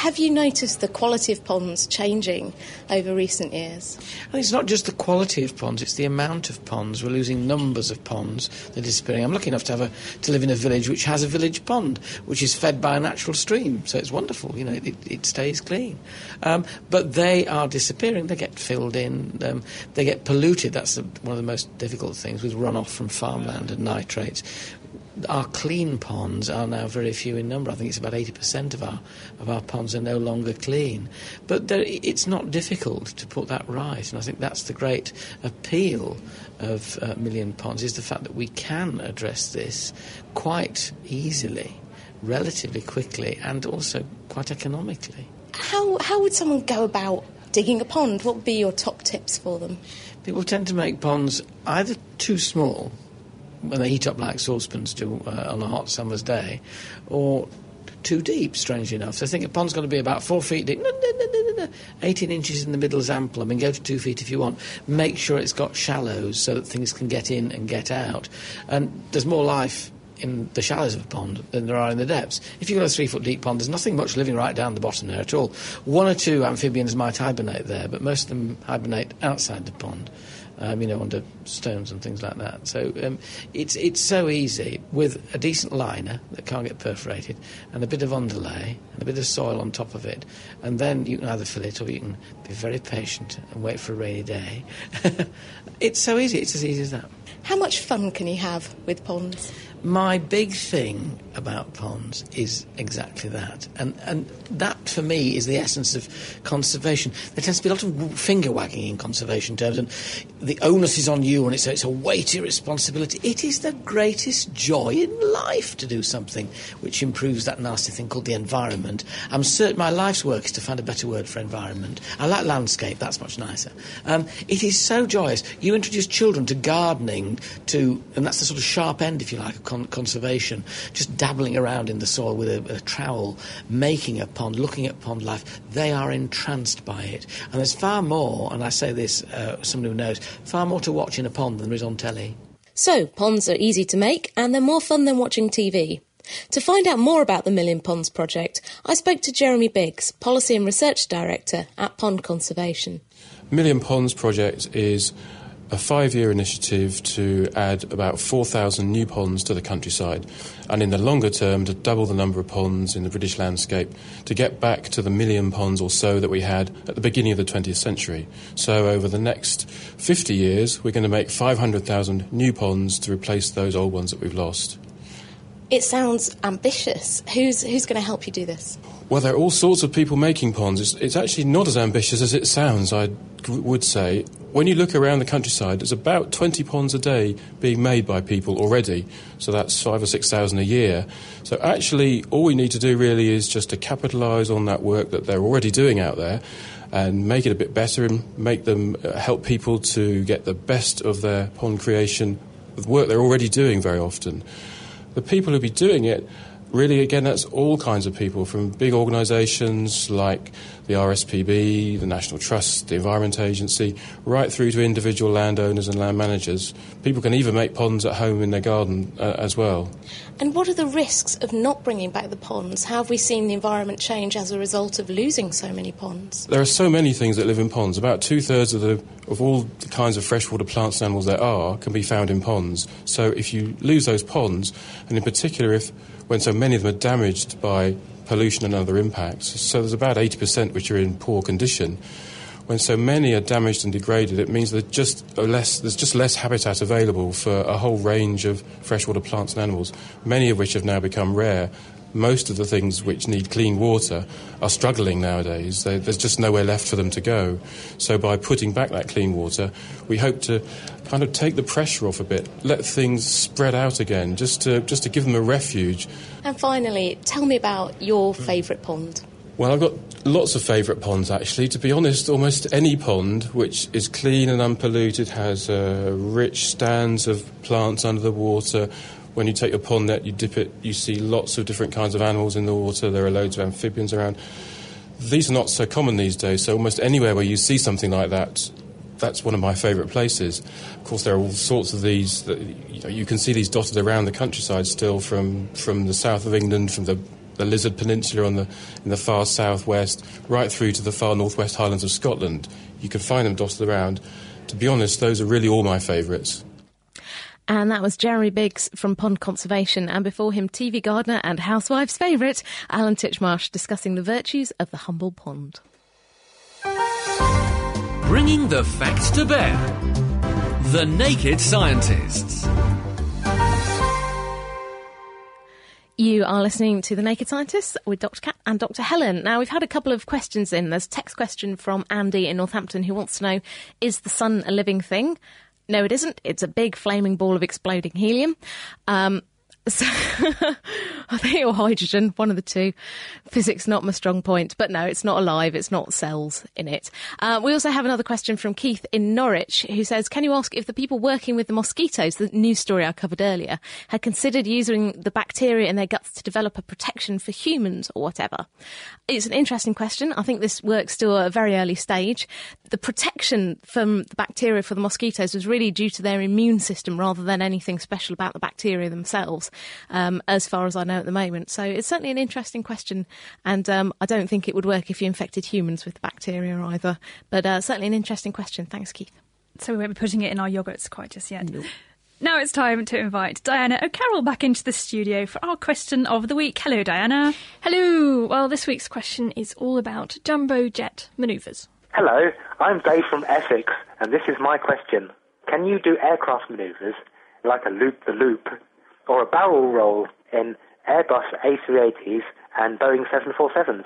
Speaker 12: have you noticed the quality of ponds changing over recent years?
Speaker 5: And it's not just the quality of ponds, it's the amount of ponds. We're losing numbers of ponds. They're disappearing. I'm lucky enough to have a, to live in a village which has a village pond, which is fed by a natural stream. So it's wonderful, you know, it, it stays clean. Um, but they are disappearing. They get filled in. Um, they get polluted. That's the, one of the most difficult things with runoff from farmland and nitrates. Our clean ponds are now very few in number. I think it's about eighty percent of our of our ponds are no longer clean. But there, it's not difficult to put that right, and I think that's the great appeal of uh, Million Ponds, is the fact that we can address this quite easily, relatively quickly, and also quite economically.
Speaker 12: How how would someone go about digging a pond? What would be your top tips for them?
Speaker 5: People tend to make ponds either too small, when they heat up like saucepans do uh, on a hot summer's day, or too deep, strangely enough. So I think a pond's got to be about four feet deep. No, no, no, no, no, no. eighteen inches in the middle is ample. I mean, go to two feet if you want. Make sure it's got shallows so that things can get in and get out. And there's more life in the shallows of a pond than there are in the depths. If you've got a three-foot deep pond, there's nothing much living right down the bottom there at all. One or two amphibians might hibernate there, but most of them hibernate outside the pond. Um, you know, under stones and things like that. So um, it's it's so easy with a decent liner that can't get perforated and a bit of underlay and a bit of soil on top of it, and then you can either fill it or you can be very patient and wait for a rainy day. It's so easy. It's as easy as that.
Speaker 12: How much fun can you have with ponds?
Speaker 5: My big thing about ponds is exactly that. And and that, for me, is the essence of conservation. There tends to be a lot of finger-wagging in conservation terms, and the onus is on you, and it's a, it's a weighty responsibility. It is the greatest joy in life to do something which improves that nasty thing called the environment. I'm certain my life's work is to find a better word for environment. I like landscape, that's much nicer. Um, it is so joyous. You introduce children to gardening, to, and that's the sort of sharp end, if you like, of con- conservation, just dabbling around in the soil with a, a trowel, making a pond, looking at pond life. They are entranced by it. And there's far more, and I say this, uh, someone who knows, far more to watch in a pond than there is on telly.
Speaker 12: So, ponds are easy to make, and they're more fun than watching T V. To find out more about the Million Ponds project, I spoke to Jeremy Biggs, Policy and Research Director at Pond Conservation.
Speaker 13: Million Ponds project is a five-year initiative to add about four thousand new ponds to the countryside, and in the longer term to double the number of ponds in the British landscape to get back to the million ponds or so that we had at the beginning of the twentieth century. So over the next fifty years, we're going to make five hundred thousand new ponds to replace those old ones that we've lost.
Speaker 12: It sounds ambitious. Who's who's going to help you do this?
Speaker 13: Well, there are all sorts of people making ponds. It's, it's actually not as ambitious as it sounds, I would say. When you look around the countryside, there's about twenty ponds a day being made by people already. So that's five or six thousand a year. So actually, all we need to do really is just to capitalise on that work that they're already doing out there and make it a bit better and make them uh, help people to get the best of their pond creation with work they're already doing very often. The people who'll be doing it, really, again, that's all kinds of people, from big organisations like the R S P B, the National Trust, the Environment Agency, right through to individual landowners and land managers. People can even make ponds at home in their garden uh, as well.
Speaker 12: And what are the risks of not bringing back the ponds? How have we seen the environment change as a result of losing so many ponds?
Speaker 13: There are so many things that live in ponds. About two-thirds of the of all the kinds of freshwater plants and animals there are can be found in ponds. So if you lose those ponds, and in particular if when so many of them are damaged by pollution and other impacts, so there's about eighty percent which are in poor condition. When so many are damaged and degraded, it means that just less, there's just less habitat available for a whole range of freshwater plants and animals, many of which have now become rare. Most of the things which need clean water are struggling nowadays. They, there's just nowhere left for them to go. So by putting back that clean water, we hope to kind of take the pressure off a bit, let things spread out again, just to just to give them a refuge.
Speaker 12: And finally, tell me about your favourite pond.
Speaker 13: Well, I've got lots of favourite ponds, actually. To be honest, almost any pond which is clean and unpolluted, has uh, rich stands of plants under the water. When you take your pond net, you dip it, you see lots of different kinds of animals in the water. There are loads of amphibians around. These are not so common these days, so almost anywhere where you see something like that, that's one of my favourite places. Of course, there are all sorts of these. That, you know, you can see these dotted around the countryside still, from, from the south of England, from the the Lizard Peninsula on the, in the far southwest, right through to the far northwest Highlands of Scotland. You can find them dotted around. To be honest, those are really all my favourites.
Speaker 3: And that was Jeremy Biggs from Pond Conservation, and before him, T V gardener and housewife's favourite, Alan Titchmarsh, discussing the virtues of the humble pond.
Speaker 2: Bringing the facts to bear. The Naked Scientists.
Speaker 3: You are listening to The Naked Scientists with Doctor Cat and Doctor Helen. Now, we've had a couple of questions in. There's a text question from Andy in Northampton who wants to know, is the sun a living thing? No, it isn't. It's a big flaming ball of exploding helium. Um, so I think, or hydrogen, one of the two. Physics not my strong point. But no, it's not alive. It's not cells in it. Uh, we also have another question from Keith in Norwich, who says, can you ask if the people working with the mosquitoes, the news story I covered earlier, had considered using the bacteria in their guts to develop a protection for humans or whatever? It's an interesting question. I think this work's still at a very early stage. The protection from the bacteria for the mosquitoes was really due to their immune system rather than anything special about the bacteria themselves, um, as far as I know at the moment. So it's certainly an interesting question, and um, I don't think it would work if you infected humans with the bacteria either. But uh, certainly an interesting question. Thanks, Keith.
Speaker 4: So we won't be putting it in our yoghurts quite just yet. No. Now it's time to invite Diana O'Carroll back into the studio for our question of the week. Hello, Diana.
Speaker 14: Hello. Well, this week's question is all about jumbo jet manoeuvres.
Speaker 15: Hello, I'm Dave from Essex, and this is my question. Can you do aircraft manoeuvres like a loop-the-loop or a barrel roll in Airbus A three eighties and Boeing seven forty-sevens?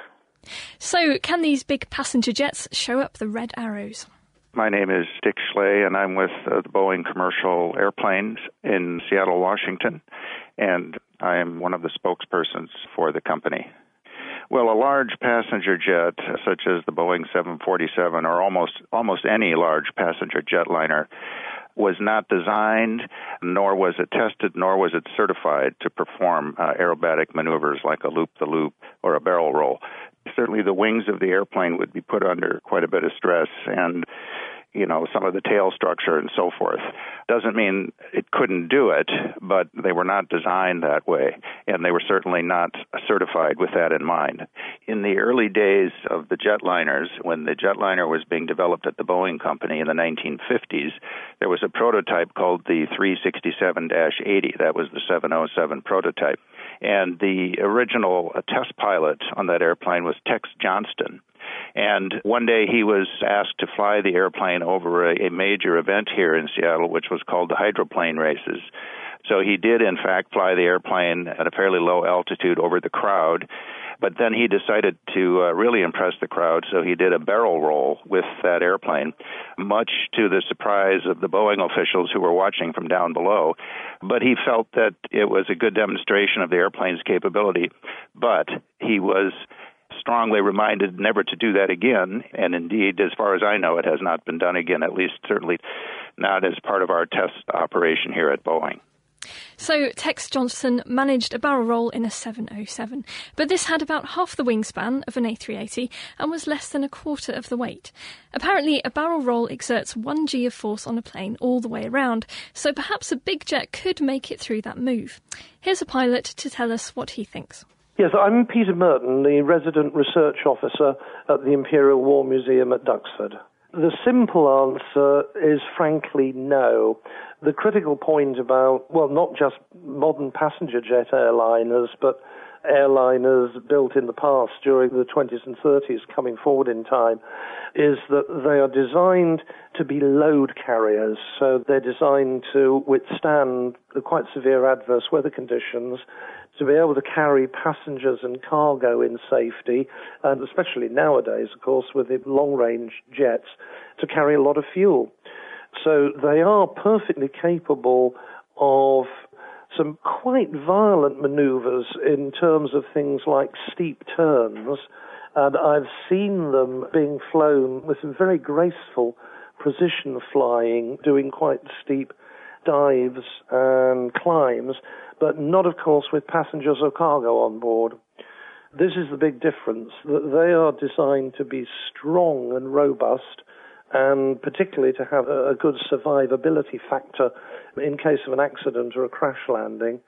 Speaker 14: So, can these big passenger jets show up the red arrows?
Speaker 16: My name is Dick Schley, and I'm with uh, the Boeing Commercial Airplanes in Seattle, Washington, and I am one of the spokespersons for the company. Well, a large passenger jet, such as the Boeing seven forty-seven or almost almost any large passenger jetliner, was not designed, nor was it tested, nor was it certified to perform uh, aerobatic maneuvers like a loop-the-loop or a barrel roll. Certainly the wings of the airplane would be put under quite a bit of stress, and you know, some of the tail structure and so forth. Doesn't mean it couldn't do it, but they were not designed that way, and they were certainly not certified with that in mind. In the early days of the jetliners, when the jetliner was being developed at the Boeing Company in the nineteen fifties, there was a prototype called the three sixty-seven dash eighty. That was the seven oh seven prototype. And the original uh, test pilot on that airplane was Tex Johnston. And one day he was asked to fly the airplane over a, a major event here in Seattle, which was called the hydroplane races. So he did, in fact, fly the airplane at a fairly low altitude over the crowd. But then he decided to uh, really impress the crowd, so he did a barrel roll with that airplane, much to the surprise of the Boeing officials who were watching from down below. But he felt that it was a good demonstration of the airplane's capability. But he was strongly reminded never to do that again, and indeed, as far as I know, it has not been done again, at least certainly not as part of our test operation here at Boeing.
Speaker 14: So Tex Johnston managed a barrel roll in a seven oh seven, but this had about half the wingspan of an A three eighty and was less than a quarter of the weight. Apparently, a barrel roll exerts one G of force on a plane all the way around, so perhaps a big jet could make it through that move. Here's a pilot to tell us what he thinks.
Speaker 17: Yes, I'm Peter Merton, the resident research officer at the Imperial War Museum at Duxford. The simple answer is frankly no. The critical point about, well, not just modern passenger jet airliners, but airliners built in the past during the twenties and thirties coming forward in time, is that they are designed to be load carriers. So they're designed to withstand the quite severe adverse weather conditions, to be able to carry passengers and cargo in safety, and especially nowadays, of course, with the long-range jets, to carry a lot of fuel. So they are perfectly capable of some quite violent maneuvers in terms of things like steep turns, and I've seen them being flown with some very graceful precision flying, doing quite steep dives and climbs, but not, of course, with passengers or cargo on board. This is the big difference, that they are designed to be strong and robust, and particularly to have a good survivability factor in case of an accident or a crash landing.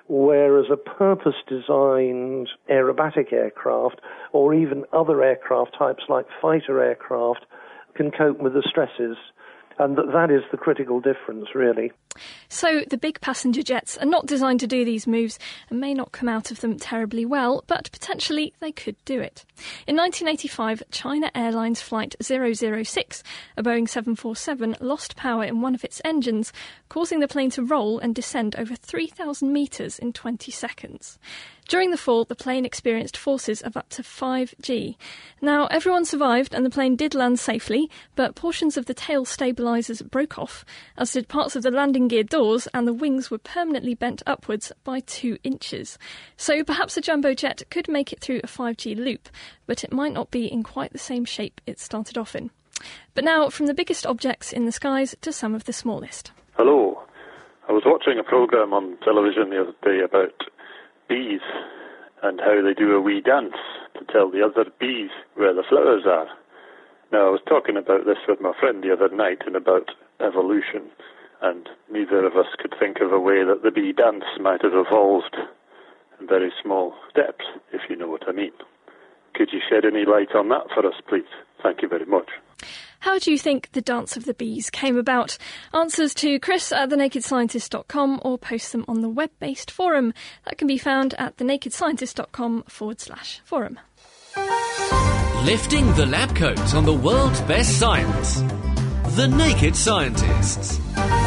Speaker 17: whereas a purpose-designed aerobatic aircraft or even other aircraft types like fighter aircraft can cope with the stresses. And that, that is the critical difference, really.
Speaker 14: So the big passenger jets are not designed to do these moves and may not come out of them terribly well, but potentially they could do it. In nineteen eighty-five, China Airlines Flight zero zero six, a Boeing seven forty-seven, lost power in one of its engines, causing the plane to roll and descend over three thousand metres in twenty seconds. During the fall, the plane experienced forces of up to five G. Now, everyone survived and the plane did land safely, but portions of the tail stabilisers broke off, as did parts of the landing gear doors, and the wings were permanently bent upwards by two inches. So perhaps a jumbo jet could make it through a five G loop, but it might not be in quite the same shape it started off in. But now, from the biggest objects in the skies to some of the smallest.
Speaker 18: Hello. I was watching a programme on television the other day about bees and how they do a wee dance to tell the other bees where the flowers are. Now, I was talking about this with my friend the other night and about evolution, and neither of us could think of a way that the bee dance might have evolved in very small steps, if you know what I mean. Could you shed any light on that for us, please? Thank you very much.
Speaker 14: How do you think the dance of the bees came about? Answers to Chris at the naked scientist dot com or post them on the web-based forum. That can be found at the naked scientist dot com forward slash forum.
Speaker 2: Lifting the lab coat on the world's best science. The Naked Scientists.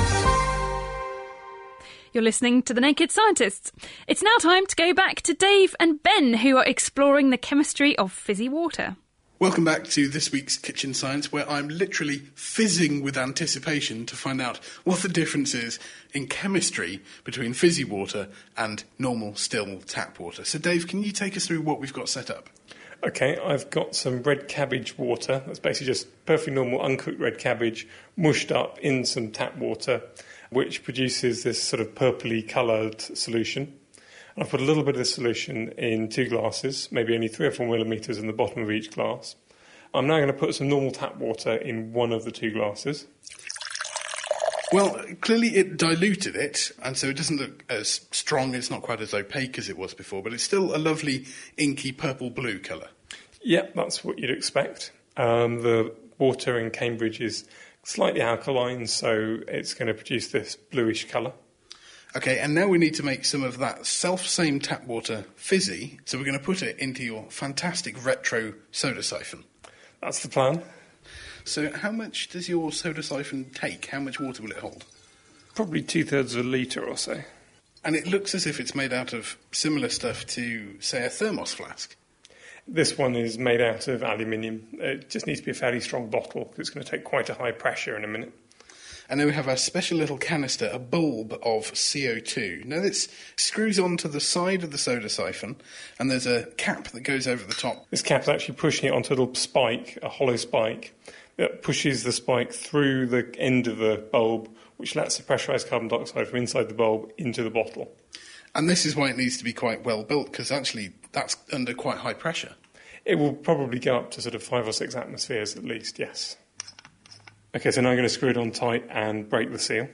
Speaker 4: You're listening to The Naked Scientists. It's now time to go back to Dave and Ben, who are exploring the chemistry of fizzy water.
Speaker 7: Welcome back to this week's Kitchen Science, where I'm literally fizzing with anticipation to find out what the difference is in chemistry between fizzy water and normal still tap water. So, Dave, can you take us through what we've got set up?
Speaker 8: OK, I've got some red cabbage water. That's basically just perfectly normal uncooked red cabbage mushed up in some tap water, which produces this sort of purpley coloured solution. I've put a little bit of the solution in two glasses, maybe only three or four millimetres in the bottom of each glass. I'm now going to put some normal tap water in one of the two glasses.
Speaker 7: Well, clearly it diluted it, and so it doesn't look as strong, it's not quite as opaque as it was before, but it's still a lovely inky purple-blue colour.
Speaker 8: Yep, that's what you'd expect. Um, the water in Cambridge is slightly alkaline, so it's going to produce this bluish colour.
Speaker 7: OK, and now we need to make some of that self-same tap water fizzy, so we're going to put it into your fantastic retro soda siphon.
Speaker 8: That's the plan.
Speaker 7: So how much does your soda siphon take? How much water will it hold?
Speaker 8: Probably two-thirds of a litre or so.
Speaker 7: And it looks as if it's made out of similar stuff to, say, a thermos flask.
Speaker 8: This one is made out of aluminium. It just needs to be a fairly strong bottle, because it's going to take quite a high pressure in a minute.
Speaker 7: And then we have a special little canister, a bulb of C O two. Now this screws onto the side of the soda siphon, and there's a cap that goes over the top.
Speaker 8: This cap's actually pushing it onto a little spike, a hollow spike, that pushes the spike through the end of the bulb, which lets the pressurised carbon dioxide from inside the bulb into the bottle.
Speaker 7: And this is why it needs to be quite well built, because actually that's under quite high pressure.
Speaker 8: It will probably go up to sort of five or six atmospheres at least, yes. OK, so now I'm going to screw it on tight and break the seal.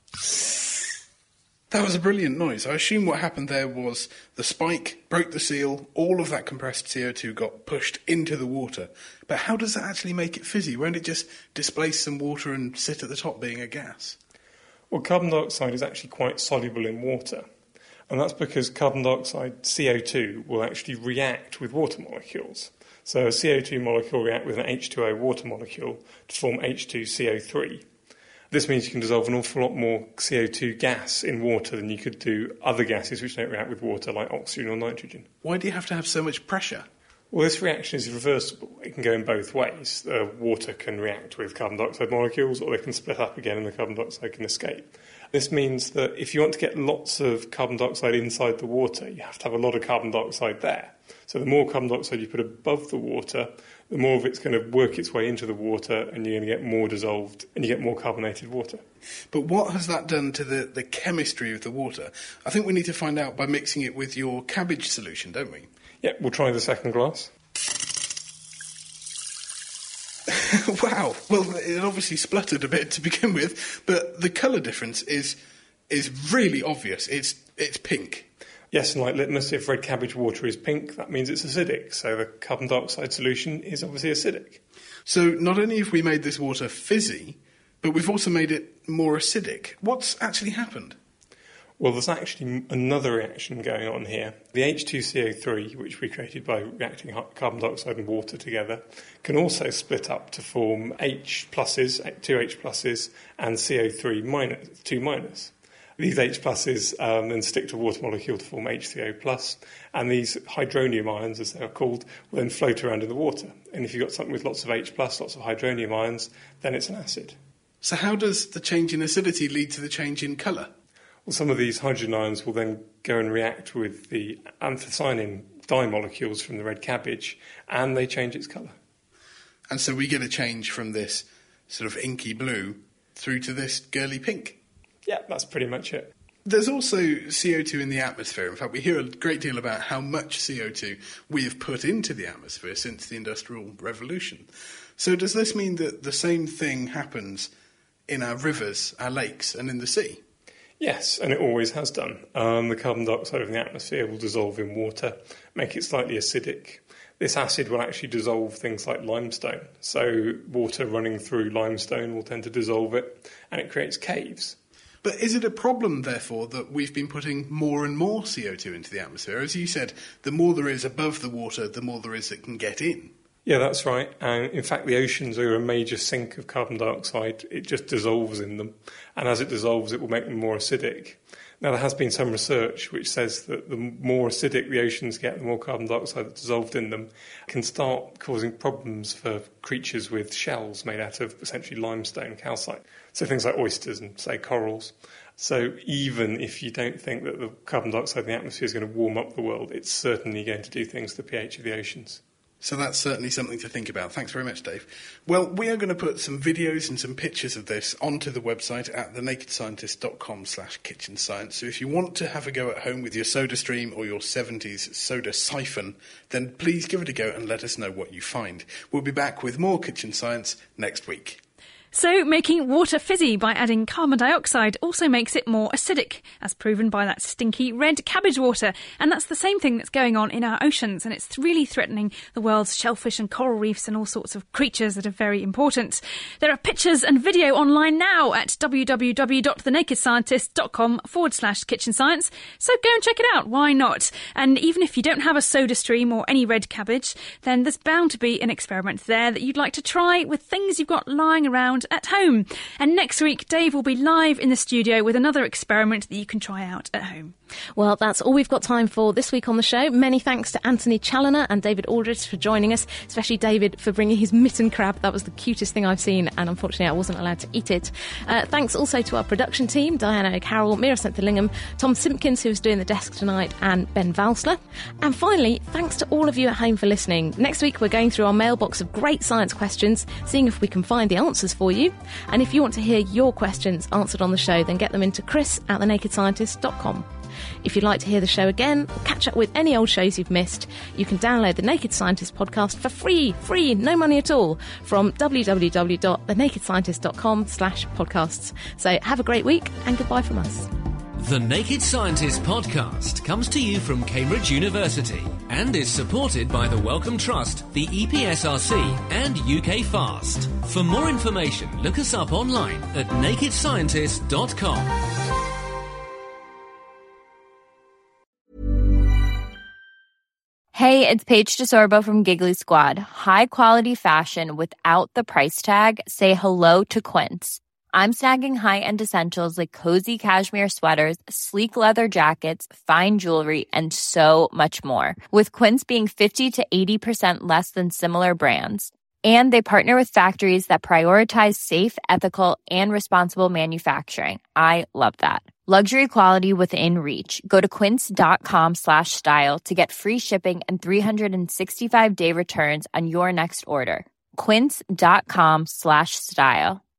Speaker 7: That was a brilliant noise. I assume what happened there was the spike broke the seal, all of that compressed C O two got pushed into the water. But how does that actually make it fizzy? Won't it just displace some water and sit at the top being a gas?
Speaker 8: Well, carbon dioxide is actually quite soluble in water. And that's because carbon dioxide, C O two, will actually react with water molecules. So a C O two molecule reacts with an H two O water molecule to form H two C O three. This means you can dissolve an awful lot more C O two gas in water than you could do other gases which don't react with water, like oxygen or nitrogen.
Speaker 7: Why do you have to have so much pressure?
Speaker 8: Well, this reaction is reversible. It can go in both ways. Uh, water can react with carbon dioxide molecules, or they can split up again and the carbon dioxide can escape. This means that if you want to get lots of carbon dioxide inside the water, you have to have a lot of carbon dioxide there. So the more carbon dioxide you put above the water, the more of it's going to work its way into the water, and you're going to get more dissolved, and you get more carbonated water.
Speaker 7: But what has that done to the, the chemistry of the water? I think we need to find out by mixing it with your cabbage solution, don't we?
Speaker 8: Yeah, we'll try the second glass.
Speaker 7: Wow. Well, it obviously spluttered a bit to begin with, but the colour difference is is really obvious. It's it's pink.
Speaker 8: Yes, and like litmus, if red cabbage water is pink, that means it's acidic. So the carbon dioxide solution is obviously acidic.
Speaker 7: So not only have we made this water fizzy, but we've also made it more acidic. What's actually happened?
Speaker 8: Well, there's actually another reaction going on here. The H two C O three, which we created by reacting carbon dioxide and water together, can also split up to form H pluses, two H pluses, and C O three minus, two minus. These H pluses um, then stick to a water molecule to form H three O plus, and these hydronium ions, as they are called, will then float around in the water. And if you've got something with lots of H plus, lots of hydronium ions, then it's an acid.
Speaker 7: So how does the change in acidity lead to the change in colour?
Speaker 8: Well, some of these hydrogen ions will then go and react with the anthocyanin dye molecules from the red cabbage, and they change its colour.
Speaker 7: And so we get a change from this sort of inky blue through to this girly pink.
Speaker 8: Yeah, that's pretty much it.
Speaker 7: There's also C O two in the atmosphere. In fact, we hear a great deal about how much C O two we have put into the atmosphere since the Industrial Revolution. So does this mean that the same thing happens in our rivers, our lakes, and in the sea?
Speaker 8: Yes, and it always has done. Um, the carbon dioxide in the atmosphere will dissolve in water, make it slightly acidic. This acid will actually dissolve things like limestone. So water running through limestone will tend to dissolve it, and it creates caves.
Speaker 7: But is it a problem, therefore, that we've been putting more and more C O two into the atmosphere? As you said, the more there is above the water, the more there is that can get in.
Speaker 8: Yeah, that's right. And in fact, the oceans are a major sink of carbon dioxide. It just dissolves in them. And as it dissolves, it will make them more acidic. Now, there has been some research which says that the more acidic the oceans get, the more carbon dioxide that's dissolved in them can start causing problems for creatures with shells made out of essentially limestone, calcite. So things like oysters and, say, corals. So even if you don't think that the carbon dioxide in the atmosphere is going to warm up the world, it's certainly going to do things to the pH of the oceans.
Speaker 7: So that's certainly something to think about. Thanks very much, Dave. Well, we are going to put some videos and some pictures of this onto the website at thenakedscientist.com slash kitchen science. So if you want to have a go at home with your SodaStream or your seventies soda siphon, then please give it a go and let us know what you find. We'll be back with more Kitchen Science next week.
Speaker 4: So, making water fizzy by adding carbon dioxide also makes it more acidic, as proven by that stinky red cabbage water. And that's the same thing that's going on in our oceans, and it's really threatening the world's shellfish and coral reefs and all sorts of creatures that are very important. There are pictures and video online now at www.thenakedscientist.com forward slash kitchen science. So go and check it out. Why not? And even if you don't have a SodaStream or any red cabbage, then there's bound to be an experiment there that you'd like to try with things you've got lying around at home. And next week, Dave will be live in the studio with another experiment that you can try out at home.
Speaker 3: Well, that's all we've got time for this week on the show. Many thanks to Anthony Challoner and David Aldrich for joining us, especially David for bringing his mitten crab. That was the cutest thing I've seen, and unfortunately I wasn't allowed to eat it. Uh, thanks also to our production team, Diana O'Carroll, Mira Senther-Lingham, Tom Simpkins, who was doing the desk tonight, and Ben Valsler. And finally, thanks to all of you at home for listening. Next week we're going through our mailbox of great science questions, seeing if we can find the answers for you. And if you want to hear your questions answered on the show, then get them into chris at the naked scientist dot com. If you'd like to hear the show again or catch up with any old shows you've missed, you can download the Naked Scientist podcast for free, free, no money at all, from www.thenakedscientist.com slash podcasts. So have a great week and goodbye from us.
Speaker 2: The Naked Scientist podcast comes to you from Cambridge University and is supported by the Wellcome Trust, the E P S R C and U K FAST. For more information, look us up online at naked scientist dot com.
Speaker 19: Hey, it's Paige DeSorbo from Giggly Squad. High quality fashion without the price tag. Say hello to Quince. I'm snagging high-end essentials like cozy cashmere sweaters, sleek leather jackets, fine jewelry, and so much more. With Quince being fifty to eighty percent less than similar brands. And they partner with factories that prioritize safe, ethical, and responsible manufacturing. I love that. Luxury quality within reach. Go to quince.com slash style to get free shipping and three sixty-five day returns on your next order. Quince.com slash style.